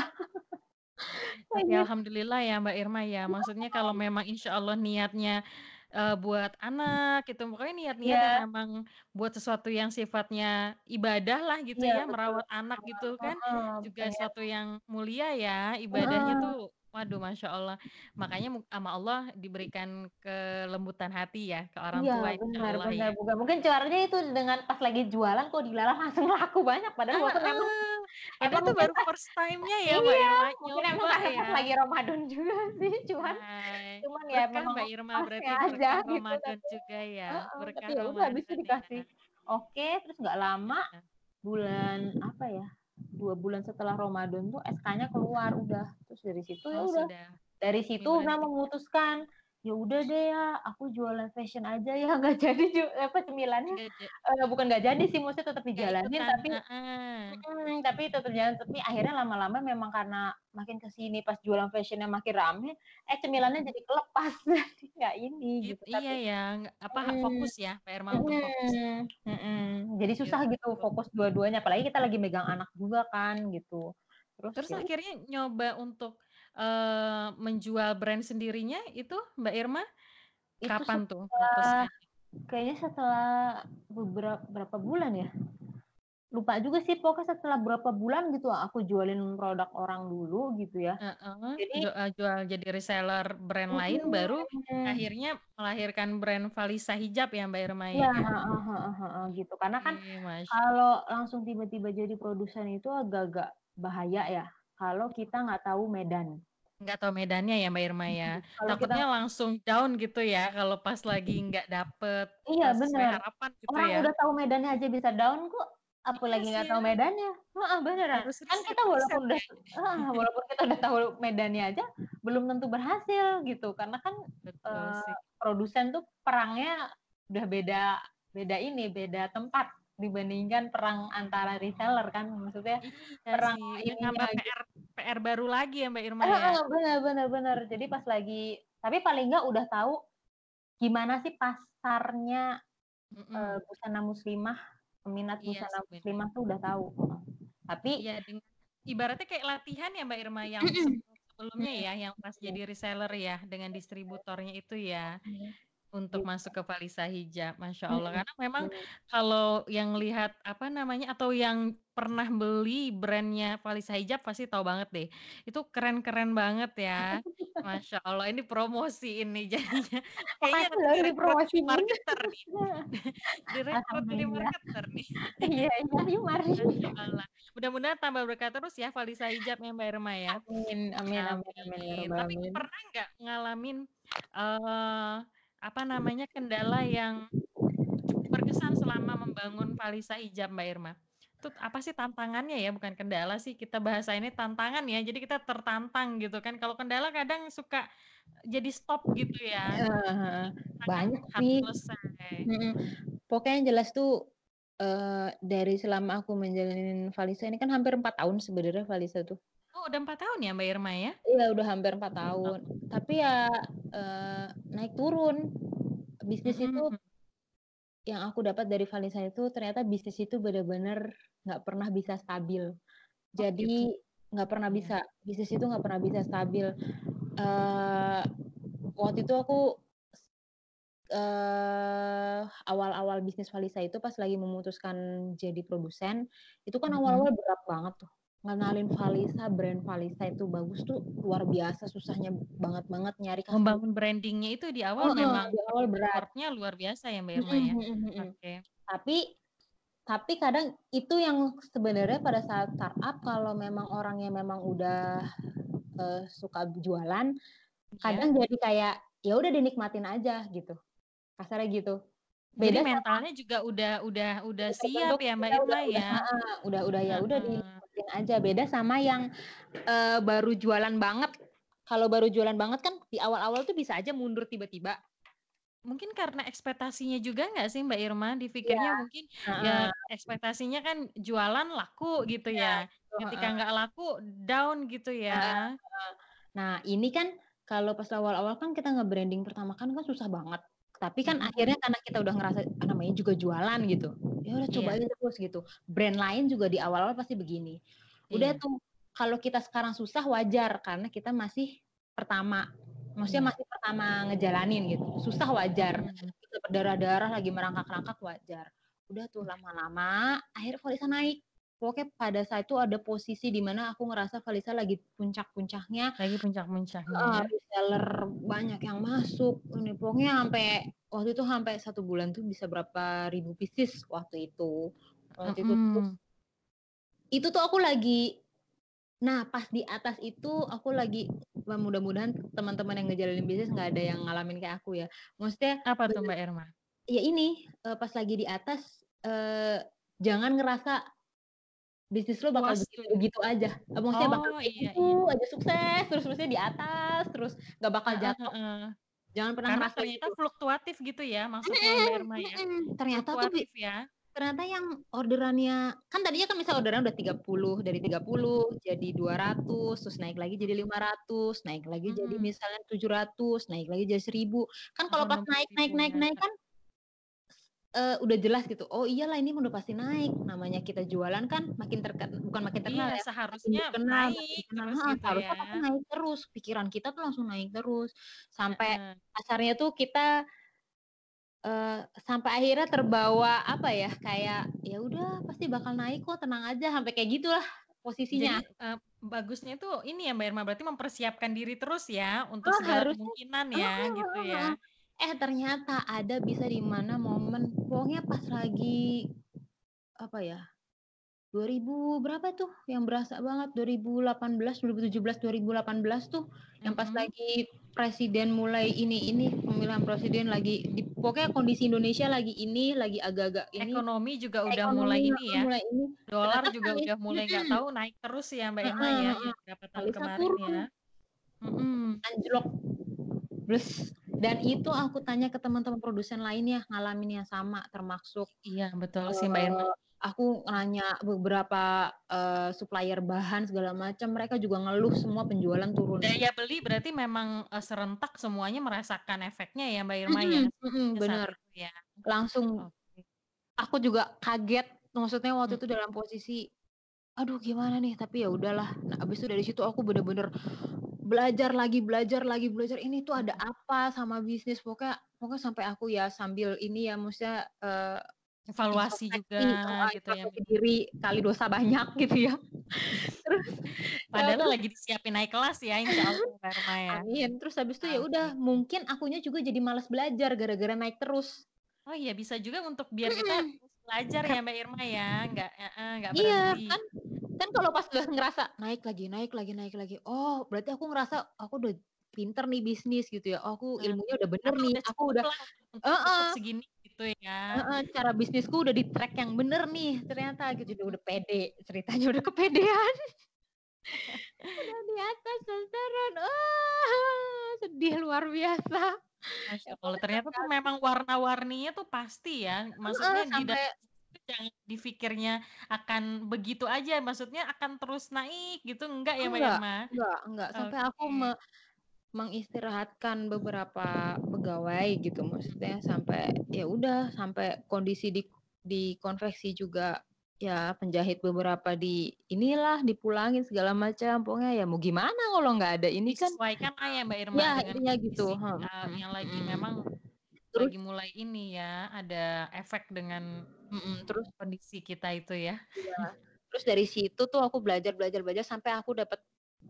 Kayak Tapi gitu. alhamdulillah ya Mbak Irma ya, maksudnya kalau memang insya Allah niatnya, eee, buat anak gitu, pokoknya niat-niat yang Iya, memang buat sesuatu yang sifatnya ibadah lah gitu iya ya, betul. merawat anak gitu kan, Heeh, juga pengen suatu yang mulia ya, ibadahnya heeh. tuh waduh Masya Allah. Makanya mu sama Allah diberikan kelembutan hati ya, ke orang Iya, tua insya benar Allah benar. ya. Bukan mungkin caranya itu dengan pas lagi jualan kok dilarang langsung laku banyak, padahal waktu memang Heeh, padahal emang itu mungkin baru pas first time-nya ya Mbak iya, Irma, mungkin emang nyoba karena ya. pas lagi Ramadan juga sih, cuman Hai, cuman ya berkah memang Mbak Irma, pasnya berarti aja berkah gitu, Ramadan tapi juga ya, heeh, tapi berkah ya udah habis itu Ramadan ya. dikasih oke, terus nggak lama Heeh. bulan apa ya, dua bulan setelah Ramadan tuh S K-nya keluar udah, terus dari situ ya Oh udah sudah. Dari situ Migran nah tiga. memutuskan, ya udah deh ya aku jualan fashion aja ya nggak jadi ju apa cemilannya, Enggak ja eee, bukan nggak jadi sih maksudnya tetep Nggak dijalanin ikutan, tapi heeh. mhm, tapi tetep jalan tapi akhirnya lama-lama memang karena makin ke sini pas jualan fashion-nya makin rame, eh cemilannya Mhm. jadi kelepas jadi nggak ini It gitu iya tapi ya, nggak apa, mhm, fokus ya, P R mah untuk fokus. mhm, mhm, jadi susah gitu Gitu. fokus dua-duanya apalagi kita lagi megang anak juga kan gitu, terus Terus ya ud akhirnya nyoba untuk, eee, menjual brand sendirinya itu Mbak Irma, Itu kapan tuh setelah mutusnya? kayaknya setelah bebera berapa bulan ya? Lupa juga sih pokoknya setelah berapa bulan gitu aku jualin produk orang dulu gitu ya, Heeh, jadi ju eee, jual jadi reseller brand lain baru Mhm. akhirnya melahirkan brand Falisa hijab ya Mbak Irma Iya, ya? heeh heeh heeh, gitu karena kan Oke, masya kalau langsung tiba-tiba jadi produsen itu agak-agak bahaya ya, kalau kita nggak tahu medan. Nggak tahu medannya ya Mbak Irma ya, Mhm, kalau kita takutnya langsung down gitu ya kalau pas lagi nggak dapet, Iya eee, sesuai bener, harapan gitu orang ya. udah tahu medannya aja bisa down kok, Iya apalagi nggak sih tahu ya. medannya, heeh, beneran Harus kan riset kita riset walaupun udah ya. heeh, walaupun kita udah tahu medannya aja belum tentu berhasil gitu karena kan, Betul eee, sih. produsen tuh perangnya udah beda beda ini, beda tempat dibandingkan perang antara reseller kan maksudnya Iya perang sih, ini ininya tambah gitu. PR PR baru lagi ya Mbak Irma ya? Heeh, bener bener bener jadi pas lagi tapi paling nggak udah tahu, gimana sih pasarnya, eee, Mhm. busana muslimah, peminat Iya busana sih bener. muslimah tuh udah tahu, heeh, tapi Iya deng ibaratnya kayak latihan ya Mbak Irma yang Mhm, sebelum-sebelumnya mhm, ya, yang pas iya. jadi reseller ya dengan distributornya itu ya, Mhm, untuk gitu. masuk ke Falisa hijab, masya Allah Mhm, karena memang bener. kalau yang lihat apa namanya, atau yang pernah beli brand-nya Falisa hijab pasti tahu banget deh, itu keren-keren banget ya, masya Allah ini promosi ini jadinya kayaknya Makasih nanti loh direkrut jadi dipromosiin. marketer nih, direkrut jadi Alhamdulillah, marketer nih. iya iya, yuk mari. Masya Allah, mudah-mudahan tambah berkah terus ya Falisa hijab ya Mbak Irma ya. Amin amin amin amin, ya Amin, rabbal tapi alamin. pernah nggak ngalamin, eee, apa namanya, kendala yang berkesan selama membangun Falisa hijab Mbak Irma? Itu apa sih tantangannya ya, bukan kendala sih kita bahasainnya tantangan ya, jadi kita tertantang gitu kan, kalau kendala kadang suka jadi stop gitu ya. Heeh heeh, Tantangan banyak harus sih, selesai. mhm, pokoknya yang jelas tuh, eee, dari selama aku menjalanin Falisa ini kan hampir empat tahun sebenarnya Falisa tuh. Oh udah empat tahun ya Mbak Irma ya? Iya udah hampir empat tahun, Oke. tapi ya, eee, naik turun, bisnis itu Mhm. yang aku dapat dari Falisa itu ternyata bisnis itu bener-bener nggak pernah bisa stabil. Oh gitu? Jadi nggak pernah Iya. bisa, bisnis itu nggak pernah bisa stabil, eee, waktu itu aku eee, awal-awal bisnis Falisa itu pas lagi memutuskan jadi produsen, itu kan Mhm. awal-awal berat banget tuh, ngenalin Falisa, brand Falisa itu bagus tuh luar biasa susahnya banget banget nyari customer Membangun branding-nya itu di awal heeh, memang di awal perlu berat. effort-nya luar biasa ya Mbak Irma Mhm ya? mhm mhm, Oke. tapi tapi kadang itu yang sebenarnya pada saat startup kalau memang orangnya memang udah, eee, suka jualan, Iya. kadang jadi kayak, ya udah dinikmatin aja gitu, kasarnya gitu. Jadi Beda sama mentalnya juga udah udah udah udah siap terbentuk, ya Mbak iya udah Irma udah ya? heeh, udah udah ya udah Heeh. dinikmatin aja, beda sama yang, eee, baru jualan banget. Kalau baru jualan banget kan di awal-awal tuh bisa aja mundur tiba-tiba. Mungkin karena ekspektasinya juga nggak sih Mbak Irma? Iya, Dipikirnya mungkin ya heeh. ekspektasinya kan jualan laku gitu Iya ya, gitu, ketika heeh. nggak laku down gitu Heeh heeh. ya? Nah ini kan kalau pas awal-awal kan kita nge-branding pertama kan kan susah banget, tapi kan Mhm. akhirnya karena kita udah ngerasa, ah, namanya juga jualan gitu, ya udah coba Iya. aja terus gitu. Brand lain juga di awal-awal pasti begini. Udah Iya. tuh, kalau kita sekarang susah wajar karena kita masih pertama, maksudnya Iya. masih pertama ngejalanin gitu, susah wajar, Mhm. kita berdarah-darah lagi merangkak-rangkak wajar. Udah tuh Iya. lama-lama akhirnya Falisa naik, pokoknya pada saat itu ada posisi di mana aku ngerasa Falisa lagi puncak-puncaknya Lagi puncak-puncaknya heeh, ya? reseller banyak yang masuk, ini pokoknya ampe waktu itu sampai satu bulan tuh bisa berapa ribu pieces waktu itu, waktu itu terus Mhm. itu tuh aku lagi nah pas di atas itu aku lagi wah mudah-mudahan teman-teman yang ngejalanin bisnis nggak ada yang ngalamin kayak aku ya, maksudnya Apa tuh bener Mbak Irma? ya ini, eee, pas lagi di atas, eee, jangan ngerasa bisnis lo bakal Puas tuh. begitu-begitu aja. Maksudnya bakal Oh, kayak iya gitu iya. aja sukses, terus-terusnya di atas, terus nggak bakal Heeh jatuh. heeh. Jangan pernah Karena ngerasa ternyata gitu. fluktuatif gitu ya maksudnya ya, Mbak Mhm Irma ya? mhm. Ternyata tuh bi Fluktuatif ya? ternyata yang orderannya kan tadinya kan misal orderan udah tiga puluh, dari tiga puluh jadi dua ratus, terus naik lagi jadi lima Mhm. ratus, naik lagi jadi Mhm. misalnya tujuh ratus, naik lagi jadi seribu. Kan kalau Oh, pas enam puluh naik naik ribu naik ya, naik Kak. kan, eee, udah jelas gitu, oh iyalah ini udah pasti naik, namanya kita jualan kan makin terken bukan makin terkenal Iya, ya, makin seharusnya dikenal, makin naik dikenal terus heeh, gitu ya? seharusnya pasti naik terus, pikiran kita tuh langsung naik terus. Sampai Heeh. kasarnya tuh kita eee, sampai akhirnya terbawa apa ya, kayak, ya udah pasti bakal naik kok, tenang aja, sampai kayak gitulah posisinya. Jadi, eee, bagusnya itu ini ya, Mbak Irma, berarti mempersiapkan diri terus ya untuk Oh, segala harusnya kemungkinan heeh ya, gitu heeh heeh. ya? Eh, ternyata ada bisa di mana momen pokoknya pas lagi, apa ya, dua ribu berapa tuh yang berasa banget, dua ribu delapan belas, dua ribu tujuh belas, dua ribu delapan belas tuh yang pas Mhm. lagi presiden mulai ini ini, pemilihan presiden lagi di pokoknya kondisi Indonesia lagi ini, lagi agak-agak ini, Ekonomi juga udah mulai ekonomi ini heeh, ya, mulai ini, dolar ternyata juga sekali udah mulai nggak mhm. tahu naik terus ya, Mbak Irma Heeh ya, heeh. yang berapa tahun Nggak bisa kemarin turun. ya? Mhm. Anjlok. Blus. Dan itu aku tanya ke teman-teman produsen lainnya ngalamin yang sama termasuk, Iya, betul sih, Mbak Irma. eee, aku nanya beberapa, eee, supplier bahan segala macam, mereka juga ngeluh semua penjualan turun. Daya beli berarti memang, eee, serentak semuanya merasakan efeknya ya, Mbak Irma ya, Mhm mhm, semuanya saat bener. itu ya? Langsung Oke. aku juga kaget, maksudnya waktu Mhm. itu dalam posisi, aduh gimana nih, tapi ya udahlah. Nah, habis itu dari situ aku bener-bener belajar lagi belajar lagi belajar, ini tuh ada Mhm. apa sama bisnis, pokoknya pokoknya sampai aku ya sambil ini ya, maksudnya, eee, Evaluasi juga introspeksi heeh, gitu ya, introspeksi Mbak? diri kali dosa banyak gitu ya. Terus ya Padahal terus lagi disiapin naik kelas ya, insya Allah, Mbak Irma ya? amin, terus habis itu ya udah, Amin. mungkin akunya juga jadi malas belajar gara-gara naik terus. Oh iya, bisa juga untuk biar kita Mhm. terus belajar ya, Kap Mbak Irma ya, nggak heeh, nggak Iya, berhenti. kan kan kalau pas udah ngerasa naik lagi naik lagi naik lagi, oh berarti aku ngerasa aku udah pinter nih bisnis gitu ya, oh aku Eee, ilmunya udah bener atau nih, udah aku cukup udah lah untuk heeh. cukup segini gitu ya? Heeh, cara bisnisku udah di track yang bener nih ternyata gitu, udah Mhm. udah pede, ceritanya udah kepedean. Udah di atas sasaran, ah, sedih luar biasa. Masya Ya Allah, pokoknya ternyata sampai tuh habis memang warna-warninya tuh pasti ya, heeh, maksudnya di sampai dalam itu jangan dipikirnya akan begitu aja, maksudnya akan terus naik gitu, enggak ya, Mbak enggak Irma? enggak enggak, sampai aku Oke. me mengistirahatkan beberapa pegawai gitu, maksudnya sampai ya udah, sampai kondisi di di konveksi juga ya penjahit beberapa di inilah, dipulangin segala macam, pokoknya ya mau gimana kalau nggak ada ini kan Disesuaikan lah ya, Mbak Irma, ya dengan intinya gitu, kondisi, mhm eee, yang lagi mhm. memang Terus lagi mulai ini ya, ada efek dengan mhm, terus kondisi kita itu ya. iya, terus dari situ tuh aku belajar belajar belajar sampai aku dapet,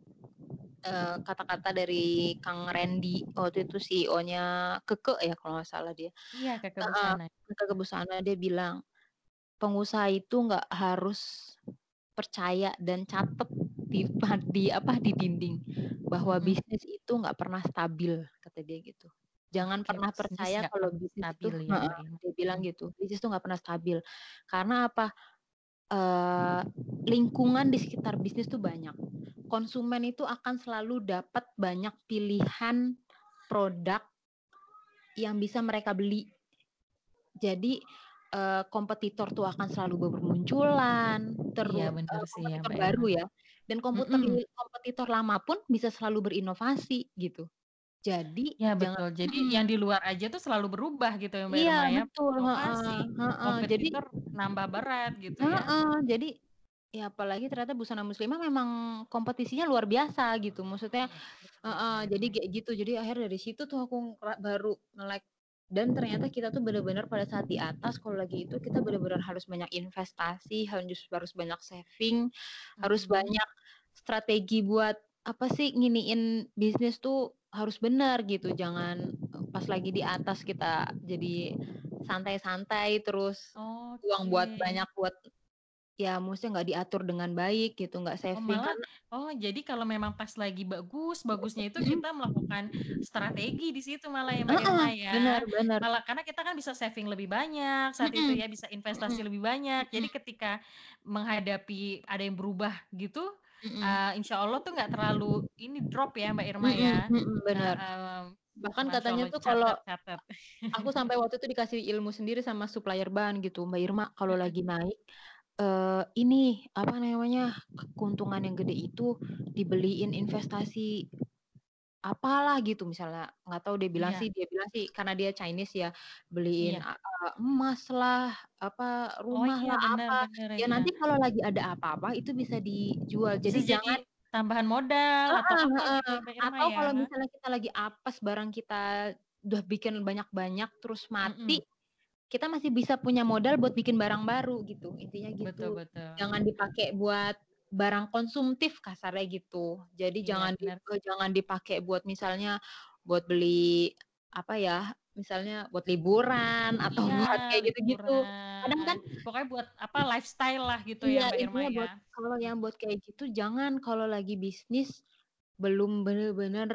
eee, kata-kata dari Kang Randy, waktu itu C E O-nya Keke ya kalau nggak salah dia. Iya, Kakak Heeh, Busana. Keke Busana dia bilang, "Pengusaha itu nggak harus percaya dan catet di pa di apa, di dinding, bahwa Mhm. bisnis itu nggak pernah stabil," kata dia gitu. "Jangan Oke, pernah bisnis percaya nggak kalau pernah bisnis itu" stabil ya, heeh, Mbak Irma? dia bilang Mhm. gitu, "Bisnis tuh nggak pernah stabil." Karena apa, eee, lingkungan di sekitar bisnis tuh banyak. Konsumen itu akan selalu dapat banyak pilihan produk yang bisa mereka beli. Jadi, eee, kompetitor tuh akan selalu bermunculan, Iya, teru bener eee, sih ya, kompetitor Mbak baru Irma. ya, dan komputer Mhm. li kompetitor lama pun bisa selalu berinovasi gitu. Jadi Ya jangan betul, jadi mhm, yang di luar aja tuh selalu berubah gitu ya, Mbak iya Irma ya, betul, heeh inovasi, heeh. Jadi kompetitor nambah berat gitu ya. heeh, jadi ya apalagi ternyata busana muslimah memang kompetisinya luar biasa gitu, maksudnya Iya, betul heeh, Mbak jadi Irma. kayak gitu. Jadi akhirnya dari situ tuh aku ngera baru melek dan ternyata kita tuh bener-bener pada saat di atas kalau lagi itu kita bener-bener harus banyak investasi, harus harus banyak saving, harus Mhm. banyak strategi buat apa sih, nginiin bisnis tuh harus bener gitu, jangan pas lagi di atas kita jadi santai-santai terus uang buat Oke. banyak buat ya maksudnya nggak diatur dengan baik gitu, nggak Oh saving malah karena oh jadi kalau memang pas lagi bagus, bagusnya itu mhm, kita melakukan strategi di situ malah ya, Mbak heeh, Irma bener ya. bener, Kalau karena kita kan bisa saving lebih banyak saat itu mhm, ya, bisa investasi mhm, lebih banyak. mhm, Jadi ketika menghadapi ada yang berubah gitu, mhm, eee, insya Allah tuh nggak terlalu ini drop ya, Mbak Irma mhm, ya. mhm, bener. Heeh, Bahkan Masya katanya Allah, tuh kalau catat catat. aku sampai waktu itu dikasih ilmu sendiri sama supplier bahan gitu, "Mbak Irma kalau Mhm, lagi naik, eee, ini apa namanya, keuntungan yang gede itu dibeliin investasi apalah gitu," misalnya nggak tahu dia bilang iya. sih dia bilang sih karena dia Chinese ya, beliin Iya. a eee, emaslah, apa, Oh iya, rumahlah, benar apa, benar, ya iya. nanti kalau lagi ada apa-apa itu bisa dijual. Bisa Jadi jadi jangan tambahan modal atau heeh apa gitu heeh, ya, Mbak Irma atau ya? kalau misalnya kita lagi apes barang kita udah bikin banyak-banyak terus Mhm, mati, kita masih bisa punya modal buat bikin barang baru gitu, intinya betul gitu. betul. Jangan dipakai buat barang konsumtif kasarnya gitu. Jadi Iya jangan di benar. eee, jangan dipakai buat misalnya buat beli apa ya, misalnya buat liburan atau Iya, buat kayak gitu-gitu. Kadang liburan. kan Pokoknya buat apa, lifestyle lah gitu ya, iya, Mbak Irma intinya ya? buat kalau Mhm, yang buat kayak gitu jangan kalau lagi bisnis belum bener-bener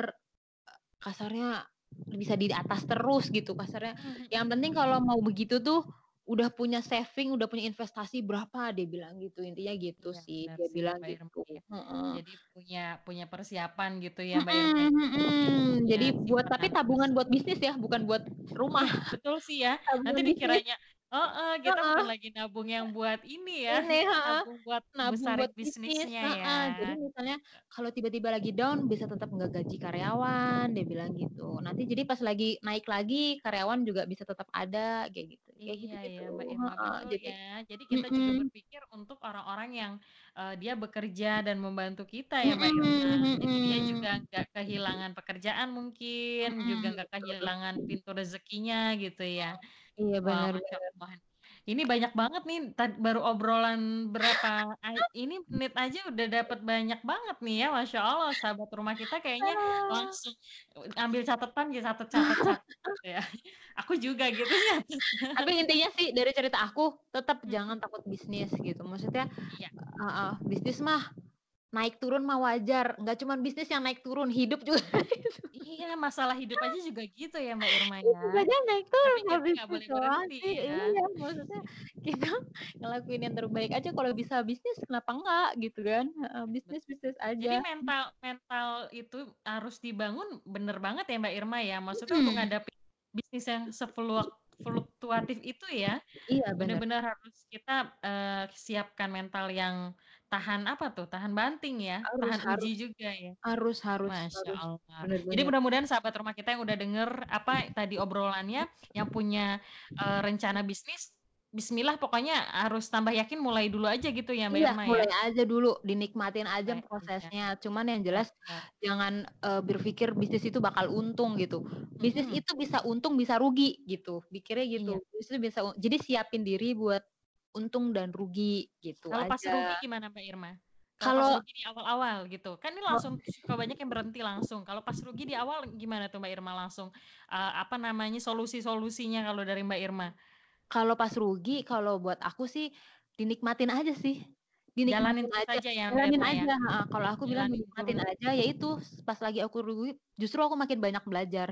kasarnya bisa di atas terus gitu kasarnya. mhm Yang mhm penting mhm. kalau mau begitu tuh udah punya saving, udah punya investasi berapa dia bilang gitu, intinya gitu Iya sih, benar dia sih, bilang Mbak Irma gitu, ya. heeh. Jadi punya punya persiapan gitu ya, Mbak Irma ya? Mhm Jadi mhm, punya jadi buat tapi simpanan terus. tabungan buat bisnis ya, bukan buat rumah, Iya, betul sih ya. Nanti tabungan bisnis, dikiranya heeh, kita bukan heeh. lagi nabung yang buat ini ya, Ini heeh, nabung buat nabung besarin buat bisnis, bisnisnya ya. heeh. Jadi misalnya kalau tiba-tiba lagi down bisa tetap ngegaji karyawan, dia bilang gitu. Nanti jadi pas lagi naik lagi, karyawan juga bisa tetap ada, kayak gitu. Kayak Iya gitu-gitu, ya, Mbak Irma, heeh. betul Jadi ya. Jadi kita juga mhm, berpikir untuk orang-orang yang, eee, dia bekerja dan membantu kita ya, Mbak Irma. mhm Jadi dia juga mhm, nggak kehilangan pekerjaan mungkin, juga mhm, nggak betul. kehilangan pintu rezekinya gitu ya. Iya Wah, bener Masya bener. Allah. Ini banyak banget nih, tad baru obrolan berapa ay ini menit aja udah dapat banyak banget nih ya, Masya Allah. Sahabat rumah kita kayaknya Ah. langsung ambil catatan ya, catat catat catat gitu ya. Aku juga gitu nyatet. Tapi intinya sih dari cerita aku, tetap Mhm, jangan takut bisnis gitu. Maksudnya iya. heeh, bisnis mah naik turun mah wajar, nggak cuman bisnis yang naik turun, hidup juga Iya, masalah hidup aja juga gitu ya, Mbak Irma ya. itu saja naik turun Tapi kalau kita nggak bisnis boleh doang berhenti sih, ya. iya maksudnya kita ngelakuin yang terbaik aja kalau bisa bisnis kenapa enggak gitu kan, heeh, Iya, betul. bisnis-bisnis Jadi aja. mental mental itu harus dibangun bener banget ya, Mbak Irma ya. Maksudnya untuk Mhm, ngadapin bisnis yang sefluak fluktuatif itu ya, iya bener, bener-bener harus kita, eee, siapkan mental yang tahan apa tuh, tahan banting ya, harus tahan uji harus juga ya. harus harus Masya harus, Allah. bener Jadi bener. mudah-mudahan sahabat rumah kita yang udah denger, apa, tadi obrolannya, yang punya, eee, rencana bisnis, bismillah pokoknya harus tambah yakin mulai dulu aja gitu ya, Mbak Iya, Irma ya? mulai aja dulu, dinikmatin aja Mulai aja. prosesnya. Cuman yang Benar jelas benar. jangan, eee, berpikir bisnis itu bakal untung gitu. Bisnis Mhm, itu bisa untung, bisa rugi gitu, pikirnya iya. gitu. Bisnis itu bisa u jadi siapin diri buat untung dan rugi gitu Kalau pas rugi aja. gimana, Mbak Irma? Kalau pas Kalau rugi di awal-awal gitu, kan ini langsung suka banyak yang berhenti langsung. Kalau pas rugi di awal gimana tuh, Mbak Irma langsung, eee, apa namanya, solusi-solusinya kalau dari Mbak Irma? kalau pas rugi, kalau buat aku sih dinikmatin aja sih, Jalanin dinikmatin terus aja, aja ya, Mbak jalanin Irma ya? aja, heeh. Kalau aku bilang Jalanin dinikmatin dulu. aja, ya itu pas lagi aku rugi, justru aku makin banyak belajar.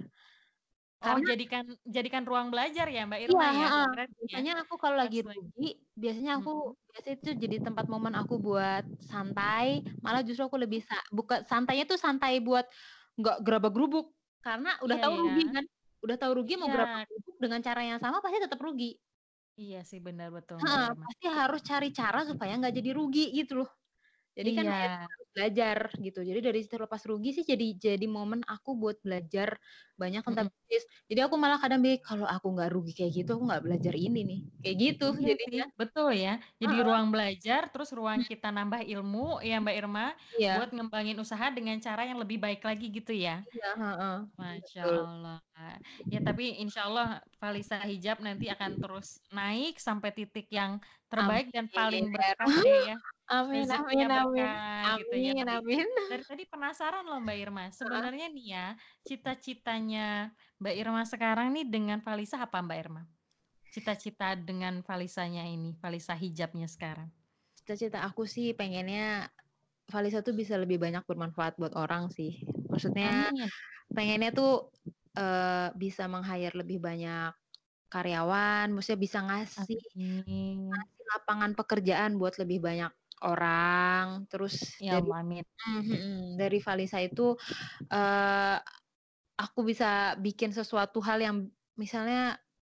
Oh, Karena jadikan jadikan ruang belajar ya, Mbak iya, Irma ya? heeh. Berarti ya? Biasanya aku kalau Pas lagi lagi rugi, biasanya aku mhm, biasanya itu jadi tempat momen aku buat santai, malah justru aku lebih mhm, sa buka santainya tuh santai buat nggak gerabak-gerubuk, karena udah iya tahu ya. rugi kan, udah tahu rugi mau Iya gerabak-gerubuk dengan cara yang sama pasti tetap rugi. iya sih, benar betul, Mbak Heeh, Irma. pasti harus cari cara supaya nggak jadi rugi gitu loh. Jadi kan Iya, ya itu harus belajar gitu. Jadi dari terlepas rugi sih jadi jadi momen aku buat belajar banyak tentang mhm. bisnis. Jadi aku malah kadang mikir, "Kalau aku nggak rugi kayak gitu, aku nggak belajar ini nih." Kayak gitu Iya sih, jadinya. betul ya. Jadi Heeh, ruang belajar, terus ruang mhm, kita nambah ilmu ya, Mbak Irma, buat iya ngembangin usaha dengan cara yang lebih baik lagi gitu ya? iya, heeh, Masya betul. Allah. Ya tapi insya Allah Falisa Hijab nanti akan terus naik sampai titik yang terbaik dan paling Amin ya berkah Rabb. deh ya. Amin Rezekinya amin amin. berkah gitu ya. Amin Tapi amin. dari tadi penasaran loh Mbak Irma, Heeh. sebenarnya nih ya, cita-citanya Mbak Irma sekarang nih dengan Falisa apa Mbak Irma? Cita-cita dengan Falisanya ini, Falisa Hijabnya sekarang? cita-cita aku sih pengennya Falisha tuh bisa lebih banyak bermanfaat buat orang sih. Maksudnya Amin. pengennya tuh uh, bisa meng-hire lebih banyak karyawan, maksudnya bisa ngasih Amin. ngasih lapangan pekerjaan buat lebih banyak orang. Terus Ya dari Allah, amin. mm, dari Falisha itu uh, aku bisa bikin sesuatu hal yang misalnya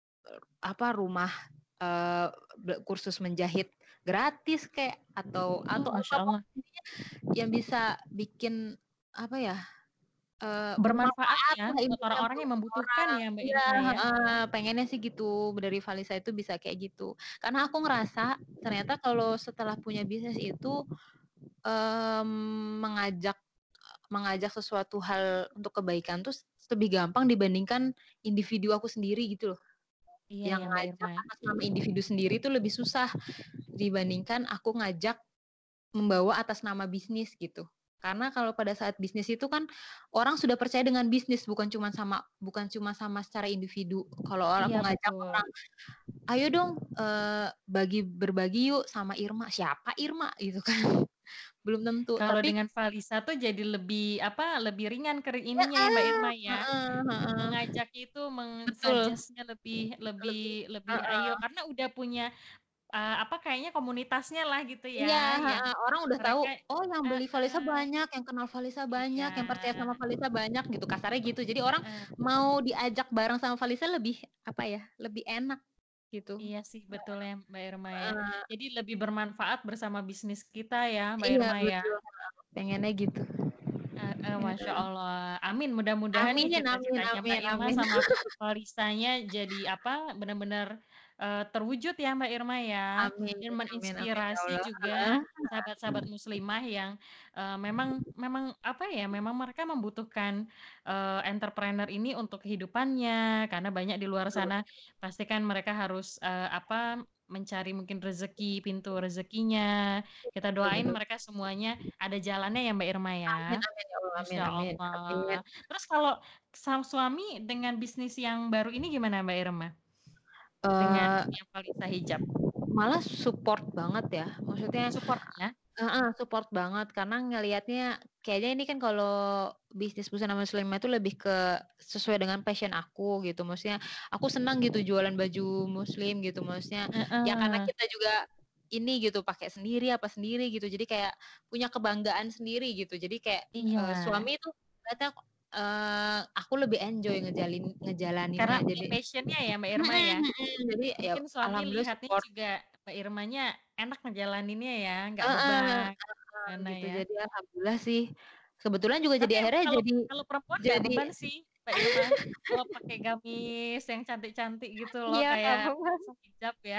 apa rumah uh, kursus menjahit gratis kayak atau Oh, atau Masya apa Allah. yang bisa bikin apa ya uh, Bermanfaat bermanfaat ya lah buat intinya orang-orang buat yang membutuhkan orang. ya Mbak Iya, Irma ya. uh, pengennya sih gitu dari Falisha itu bisa kayak gitu. Karena aku ngerasa ternyata kalau setelah punya bisnis itu um, mengajak mengajak sesuatu hal untuk kebaikan tuh lebih gampang dibandingkan individu aku sendiri gitu loh. Iya Yang ya Mbak ngajak Irma. atas nama individu sendiri itu lebih susah dibandingkan aku ngajak membawa atas nama bisnis gitu. Karena kalau pada saat bisnis itu kan orang sudah percaya dengan bisnis bukan cuma sama bukan cuma sama secara individu. Kalau orang Iya aku ngajak betul. orang, ayo dong uh, bagi berbagi yuk sama Irma. Siapa Irma gitu kan? Belum tentu. Kalau Tapi dengan Falisha tuh jadi lebih apa lebih ringan ke ya, ininya ya Mbak Irma ya. heeh, heeh. Mengajak itu Betul. mengsuggest-nya lebih Lebih, lebih lebih heeh. ayo karena udah punya uh, apa kayaknya komunitasnya lah gitu Iya, ya yang heeh, orang udah tahu, mereka oh yang uh, beli Falisha uh, banyak, yang kenal Falisha banyak, yang percaya iya sama Falisha banyak gitu, kasarnya gitu. Jadi orang uh, mau diajak bareng sama Falisha lebih apa ya, lebih enak gitu. iya sih betul ya Mbak Irma ya. Heeh, Jadi lebih bermanfaat bersama bisnis kita ya Mbak iya Irma ya. betul, pengennya gitu. Heeh, Masya Heeh. Allah. Amin. Mudah-mudahan nih Amin, amin, cita-citanya Mbak amin, Irma amin. sama Falisanya jadi apa? Benar-benar eh, terwujud ya Mbak Irma ya. Amin, Dan amin, amin ya menginspirasi Allah. juga Heeh. sahabat-sahabat muslimah yang eh, memang memang apa ya? Memang mereka membutuhkan eh, entrepreneur ini untuk kehidupannya karena banyak di luar Betul, sana pasti kan mereka harus eh, apa? Mencari mungkin rezeki, pintu rezekinya. Kita betul, doain betul. mereka semuanya ada jalannya ya Mbak Irma ya. Amin, amin ya Allah, amin, Masya amin, amin. Allah. Terus kalau sang suami dengan bisnis yang baru ini gimana Mbak Irma? Dengan Eh, yang Falisa Hijab? malah support banget ya. Maksudnya Support ya? heeh, support banget karena ngelihatnya kayaknya ini kan kalau bisnis busana muslimah itu lebih ke sesuai dengan passion aku gitu. Maksudnya aku senang gitu jualan baju muslim gitu. Maksudnya ya karena Heeh. kita juga ini gitu pakai sendiri apa sendiri gitu. Jadi kayak punya kebanggaan sendiri gitu. Jadi kayak eh, Iya. suami itu ternyata eh, aku lebih enjoy ngejalin Karena ngejalaninnya. punya Jadi passionnya ya Mbak Irma mm-mm, ya. mm-mm. Jadi ya Mungkin suami alhamdulillah lihatnya support. juga Mbak Irmanya enak ngejalaninnya ya, nggak Heeh. beban. Gimana Gitu. ya? Jadi alhamdulillah sih. Kebetulan juga Tapi jadi emang akhirnya kalau jadi kalau perempuan nggak jadi beban sih Mbak Irma. Kalau pakai gamis yang cantik-cantik gitu loh iya nggak kayak apa-apa. hijab ya.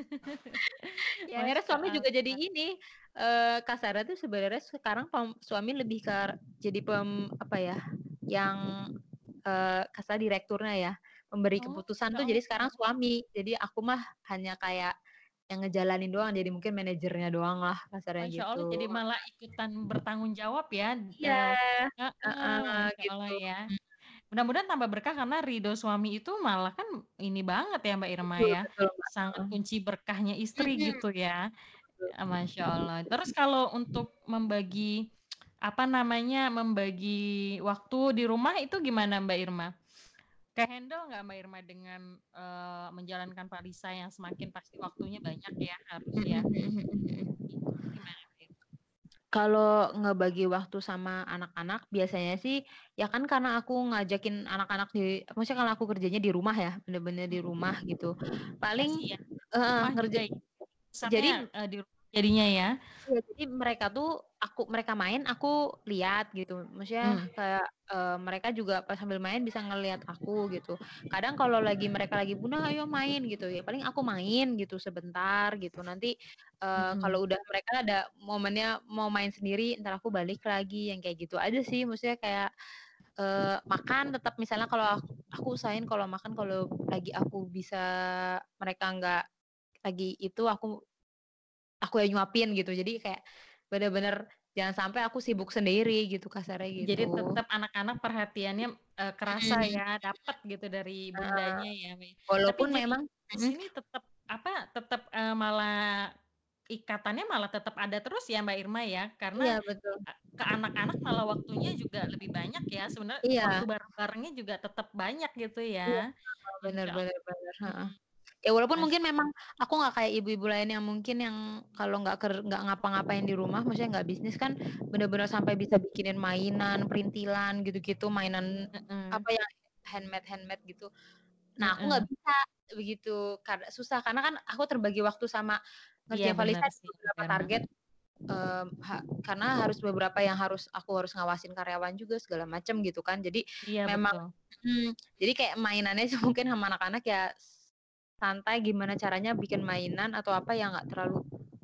Ya akhirnya Masya suami juga jadi Allah. ini eh kasarnya tuh sebenarnya sekarang pem- suami lebih ke jadi pem apa ya yang eh kasar direkturnya ya memberi Oh, keputusan Masya tuh jadi sekarang Allah. suami jadi aku mah hanya kayak yang ngejalanin doang jadi mungkin manajernya doang lah kasarnya Masya Allah, gitu jadi malah ikutan bertanggung jawab ya. iya Eh, heeh, heeh, Masya Allah gitu. ya. Mudah-mudahan tambah berkah karena ridho suami itu malah kan ini banget ya Mbak Irma Betul ya. betul Mbak. Sangat Heeh. kunci berkahnya istri Mm-mm. gitu ya. Betul. Ya, Masya Allah. Terus kalau untuk membagi apa namanya membagi waktu di rumah itu gimana Mbak Irma? Kayak handle nggak Mbak Irma dengan eh, menjalankan Parisa yang semakin pasti waktunya banyak ya harus ya. Itu gimana Mbak Irma? Kalau ngebagi waktu sama anak-anak biasanya sih ya kan karena aku ngajakin anak-anak di maksudnya kalau aku kerjanya di rumah ya bener-bener di Mm-mm. rumah gitu Iya paling sih ya. eh, Rumah ngerja juga ya. Pusatnya jadi eh, di rumah jadinya ya. ya, jadi mereka tuh aku mereka main aku lihat gitu maksudnya Hmm. kayak eh, mereka juga pas sambil main bisa ngelihat aku gitu kadang kalau lagi mereka lagi bunda ayo main gitu ya paling aku main gitu sebentar gitu nanti eh, Mm-mm. kalau udah mereka ada momennya mau main sendiri ntar aku balik lagi yang kayak gitu aja sih maksudnya kayak eh, makan tetap misalnya kalau aku, aku usahain kalau makan kalau lagi aku bisa mereka nggak lagi itu aku aku yang nyuapin gitu jadi kayak bener-bener jangan sampai aku sibuk sendiri gitu kasarnya Jadi gitu. tetap anak-anak perhatiannya eh, kerasa Mm. ya, dapat gitu dari Heeh. bundanya ya. Mi. Tapi Walaupun jadi memang di mm, sini tetap apa? Tetap eh, malah ikatannya malah tetap ada terus ya Mbak Irma ya, karena Iya betul. a ke anak-anak malah waktunya juga lebih banyak ya, sebenarnya waktu Iya. bareng-barengnya juga tetap banyak gitu ya. Iya, heeh, bener Insya bener bener, heeh. mhm, Ya walaupun Masya mungkin memang aku nggak kayak ibu-ibu lain yang mungkin yang kalau nggak ker nggak ngapa-ngapain di rumah, maksudnya nggak bisnis kan bener-bener sampai bisa bikinin mainan, perintilan gitu-gitu, mainan heeh, apa yang handmade-handmade gitu. Nah aku nggak heeh. bisa begitu, karena susah karena kan aku terbagi waktu sama Iya ngerjain bener Valisa di sih Mbak beberapa Irma. target, mmm, ha karena harus beberapa yang harus aku harus ngawasin karyawan juga segala macem gitu kan. Jadi Iya memang betul. mhm, jadi kayak mainannya sih mungkin sama anak-anak ya santai gimana caranya bikin mainan atau apa yang nggak terlalu,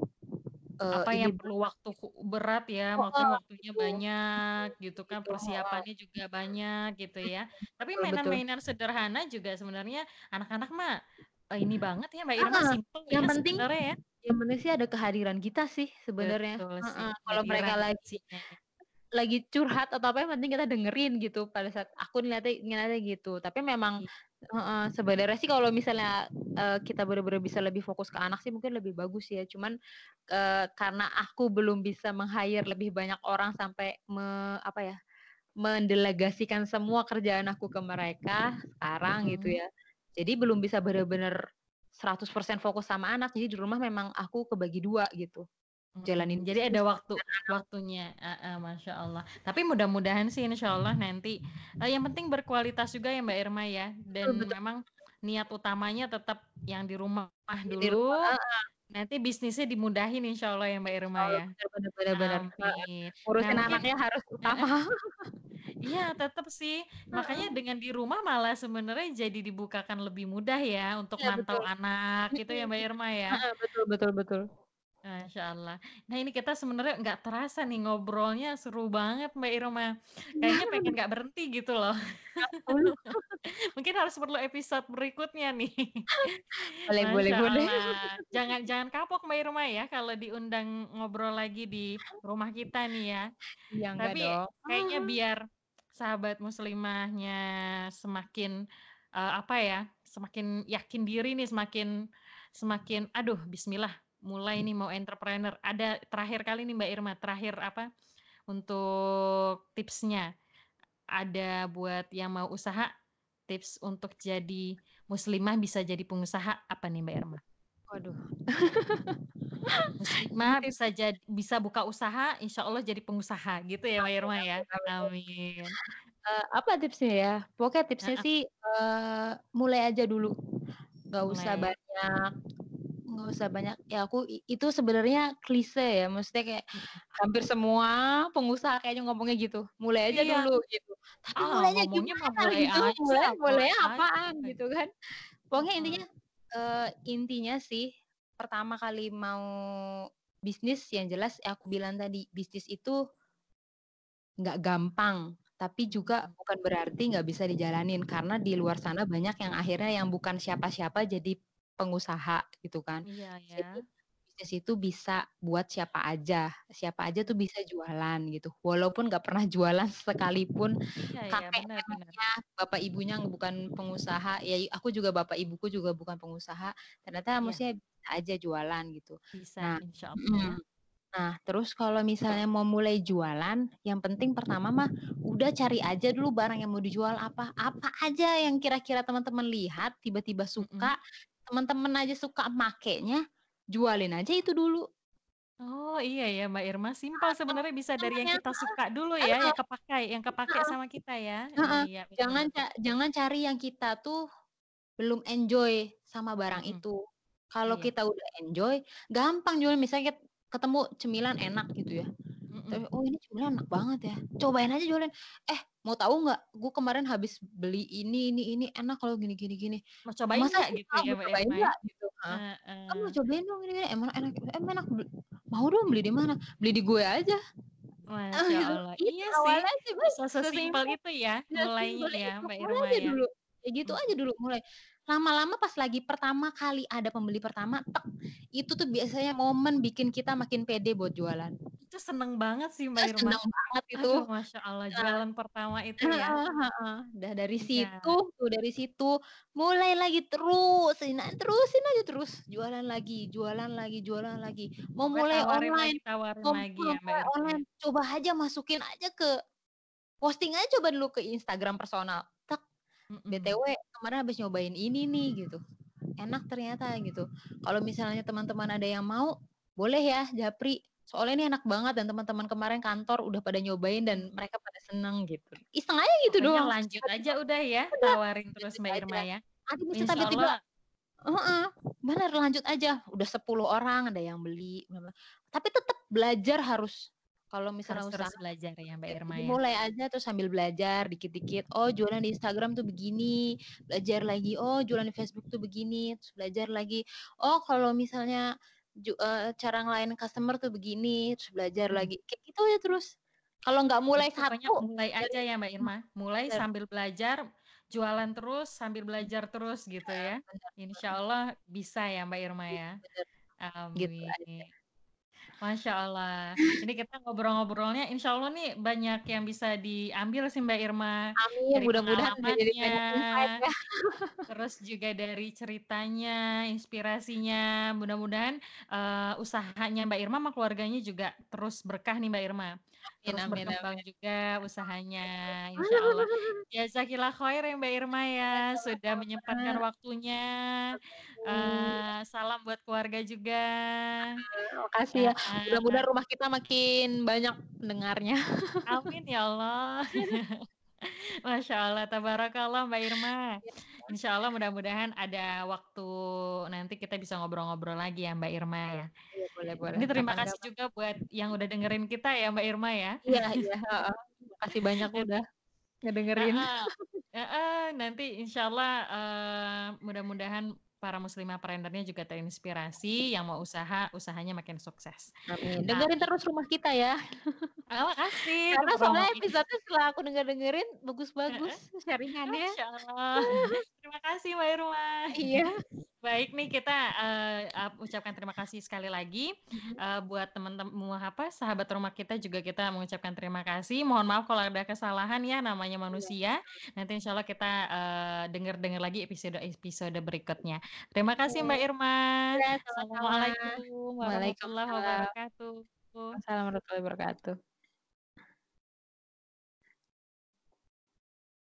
eee, Apa ini yang perlu waktu ku berat ya, maksudnya heeh, waktunya gitu, banyak gitu kan, gitu, heeh. persiapannya juga banyak gitu ya. Tapi Betul betul. mainan-mainan sederhana juga sebenarnya anak-anak mah, eee, ini banget ya Mbak Irma, Heeh, simpel yang ya penting sebenarnya ya. yang penting sih ada kehadiran kita sih sebenarnya, Betul sih, heeh. Kalau mereka kehadiran lagi kuncinya ya. lagi curhat atau apa yang penting kita dengerin gitu pada saat aku ngeliatnya ngeliatnya gitu. Tapi memang I heeh, sebenarnya sih kalau misalnya, eee, kita bener-bener bisa lebih fokus ke anak sih mungkin lebih bagus ya. Cuman, eee, karena aku belum bisa meng-hire lebih banyak orang sampai me apa ya, mendelegasikan semua kerjaan aku ke mereka sekarang gitu mhm. ya. Jadi belum bisa bener-bener seratus persen fokus sama anak, jadi di rumah memang aku kebagi dua gitu, jalanin Mhm, jadi ada bisnis waktu waktunya, heeh, Masya Allah. Tapi mudah-mudahan sih insya Allah nanti, eee, yang penting berkualitas juga ya Mbak Irma ya, betul dan betul, memang niat utamanya tetap yang di rumah di rumah dulu, heeh, nanti bisnisnya dimudahin insya Allah ya Mbak Irma insyaallah ya. bener bener bener bener, heeh. Amin. Nah Ngurusin mungkin anaknya harus heeh, utama. iya tetap sih, makanya Heeh, dengan di rumah malah sebenarnya jadi dibukakan lebih mudah ya untuk iya mantau betul, anak gitu mhm ya Mbak mhm, Irma ya. heeh, betul betul betul. Masya Allah. Nah ini kita sebenarnya nggak terasa nih ngobrolnya seru banget Mbak Irma. Kayaknya pengen nggak berhenti gitu loh. Sepuluh. Mungkin harus perlu episode berikutnya nih. Boleh boleh Masya boleh. Allah. Jangan jangan kapok Mbak Irma ya kalau diundang ngobrol lagi di rumah kita nih ya. Iya enggak Tapi dong. kayaknya biar sahabat muslimahnya semakin eh, apa ya, semakin yakin diri nih, semakin semakin aduh bismillah mulai nih mau entrepreneur. Ada terakhir kali nih Mbak Irma, terakhir apa untuk tipsnya. Ada buat yang mau usaha, tips untuk jadi muslimah bisa jadi pengusaha apa nih Mbak Irma? Waduh, ini Muslimah tips bisa jadi bisa buka usaha, insya Allah jadi pengusaha gitu ya Mbak amin Irma ya? amin amin. Amin. Eee, apa tipsnya ya? Pokoknya tipsnya Heeh, sih, eee, mulai aja dulu, nggak usah mulai ya. banyak nggak usah banyak ya aku i itu sebenarnya klise ya, maksudnya kayak Mhm. hampir semua pengusaha kayaknya ngomongnya gitu, "Mulai aja Iya, dulu," gitu. Tapi ah, mulainya ngomongnya mah gimana mulai gitu, aja, mulai mulai mulainya aja, apaan gitu kan. Pokoknya heeh, intinya, eee, intinya sih pertama kali mau bisnis yang jelas ya aku bilang tadi, bisnis itu nggak gampang, tapi juga mhm, bukan berarti nggak bisa dijalanin, karena di luar sana banyak yang akhirnya yang bukan siapa-siapa jadi pengusaha gitu kan. iya ya, Jadi bisnis itu bisa buat siapa aja, siapa aja mhm, tuh bisa jualan gitu. Walaupun nggak pernah jualan sekalipun, iya iya, kakek benar benar, neneknya, bapak ibunya bukan pengusaha, ya aku juga bapak ibuku juga bukan pengusaha, ternyata iya, maksudnya bisa aja jualan gitu. bisa Nah insya Allah ya, mhm. Nah, terus kalau misalnya mau mulai jualan, yang penting pertama mah udah cari aja dulu barang yang mau dijual apa. Apa aja yang kira-kira teman-teman lihat, tiba-tiba mhm. suka, teman-teman aja suka makainya, jualin aja itu dulu. Oh iya ya Mbak Irma, simpel Jangan sebenarnya bisa dari jangan yang yang kita suka dulu ya, heeh yang kepakai yang kepakai heeh sama kita ya. heeh, Iya betul jangan betul, ca jangan cari yang kita tuh belum enjoy sama barang mhm, itu. Kalau iya, kita udah enjoy, gampang jualnya. Misalnya ket ketemu cemilan enak gitu ya. mhm. Tapi, "Oh ini cemilan enak banget ya, cobain aja jualin." Eh, mau tahu nggak, gue kemarin habis beli ini ini ini, enak loh gini gini gini. Mau cobain "Masa nggak sih gitu Kak, ya mau Mbak cobain Irma ya? nggak?" Gitu, heeh. "Kamu Heeh. cobain dong ini ini, emang enak emang enak beli mau dong beli di mana?" "Beli di gue aja." Heeh, Masya gitu. Allah. Itu Iya sih, awalnya sih Mas, bisa sesimpel sesimpel itu ya mulainya sesimpel ya itu, Mbak mulai Irma aja ya? dulu, kayak gitu Mhm, aja dulu mulai. lama-lama pas lagi pertama kali ada pembeli pertama, tek, itu tuh biasanya momen bikin kita makin pede buat jualan. Itu seneng banget sih Mbak Eee, Irma. seneng banget itu. Aduh Masya Allah, Nah jualan pertama itu ya. heeh heeh. Dah dari situ Iya. tuh, dari situ mulai lagi terusin a terusin aja terus, jualan lagi jualan lagi jualan lagi. Mau Pokoknya mulai tawarin lagi online tawarin mau lagi ya mau Mbak mulai Irma ya? online, coba aja masukin aja ke posting aja coba dulu ke Instagram personal, tek, Mhm. B T W kemarin habis nyobain ini nih gitu, enak ternyata gitu. Kalau misalnya teman-teman ada yang mau, boleh ya japri, soalnya ini enak banget dan teman-teman kemarin kantor udah pada nyobain dan Mhm. mereka pada seneng gitu. Iseng aja gitu Pokoknya doang, terus lanjut aja tiba-tiba udah ya, udah tawarin terus lanjut Mbak Irma aja. ya. Nanti bisa Insya tiba-tiba Allah heeh, bener lanjut aja, udah sepuluh orang ada yang beli, tapi tetep belajar harus. Kalau misalnya harus usaha terus belajar ya Mbak ya Irma ya? dimulai aja terus sambil belajar dikit-dikit, oh jualan di Instagram tuh begini, belajar lagi, oh jualan di Facebook tuh begini, terus belajar lagi, oh kalau misalnya ju eee, cara ngelayanin customer tuh begini, terus belajar Mhm. lagi, kayak gitu aja terus. Kalau nggak mulai Jadi pokoknya satu mulai dari aja ya Mbak Irma, mulai bener. sambil belajar, jualan terus sambil belajar terus gitu Iya, ya. bener Insya bener. Allah bisa ya Mbak Irma Iya ya. bener, gitu Amin. aja. Masya Allah. Ini kita ngobrol-ngobrolnya insya Allah nih banyak yang bisa diambil sih Mbak Irma, Amin, dari mudah-mudahan udah jadi pengalamannya, banyak insight ya. terus juga dari ceritanya, inspirasinya, mudah-mudahan, eee, usahanya Mbak Irma sama keluarganya juga terus berkah nih Mbak Irma, Amin terus amin berkembang amin. juga usahanya, insya Allah. Jazakillah khair ya Mbak Irma ya, Iya sudah menyempatkan sama-sama. waktunya, Amin. eee, salam buat keluarga juga. Heeh, makasih ya, Heeh. mudah-mudahan rumah kita makin banyak pendengarnya. Amin ya Allah. Masya Allah, tabarakallah Mbak Irma. Iya. Insya Allah mudah-mudahan ada waktu nanti kita bisa ngobrol-ngobrol lagi ya Mbak Irma ya. Iya, boleh boleh, Ini terima kasih kapan-kapan. juga buat yang udah dengerin kita ya Mbak Irma ya. Iya iya, heeh, makasih banyak Nanti udah ngedengerin. heeh, heeh, nanti insya Allah, eee, mudah-mudahan para muslimah brander-nya juga terinspirasi, yang mau usaha, usahanya makin sukses. Amin, dengerin Amin. terus rumah kita ya. Ah, makasih Karena udah soalnya promosi. episode-nya setelah aku denger-dengerin bagus-bagus Heeh. sharing-annya. Masya Allah. Terima kasih Mbak Irma. Iya. Baik nih kita, eee, ap ucapkan terima kasih sekali lagi, Mhm. eee, buat temen-tem mu apa, sahabat rumah kita juga kita mengucapkan terima kasih, mohon maaf kalau ada kesalahan ya, namanya Iya. manusia. Nanti insya Allah kita, eee, denger-denger lagi episode-episode berikutnya. Terima kasih Mbak Oke. Irma. Iya, sama-sama. Assalamualaikum warahmatullahi Waalaikumsalam. wabarakatuh. Waalaikumsalam warahmatullahi wabarakatuh.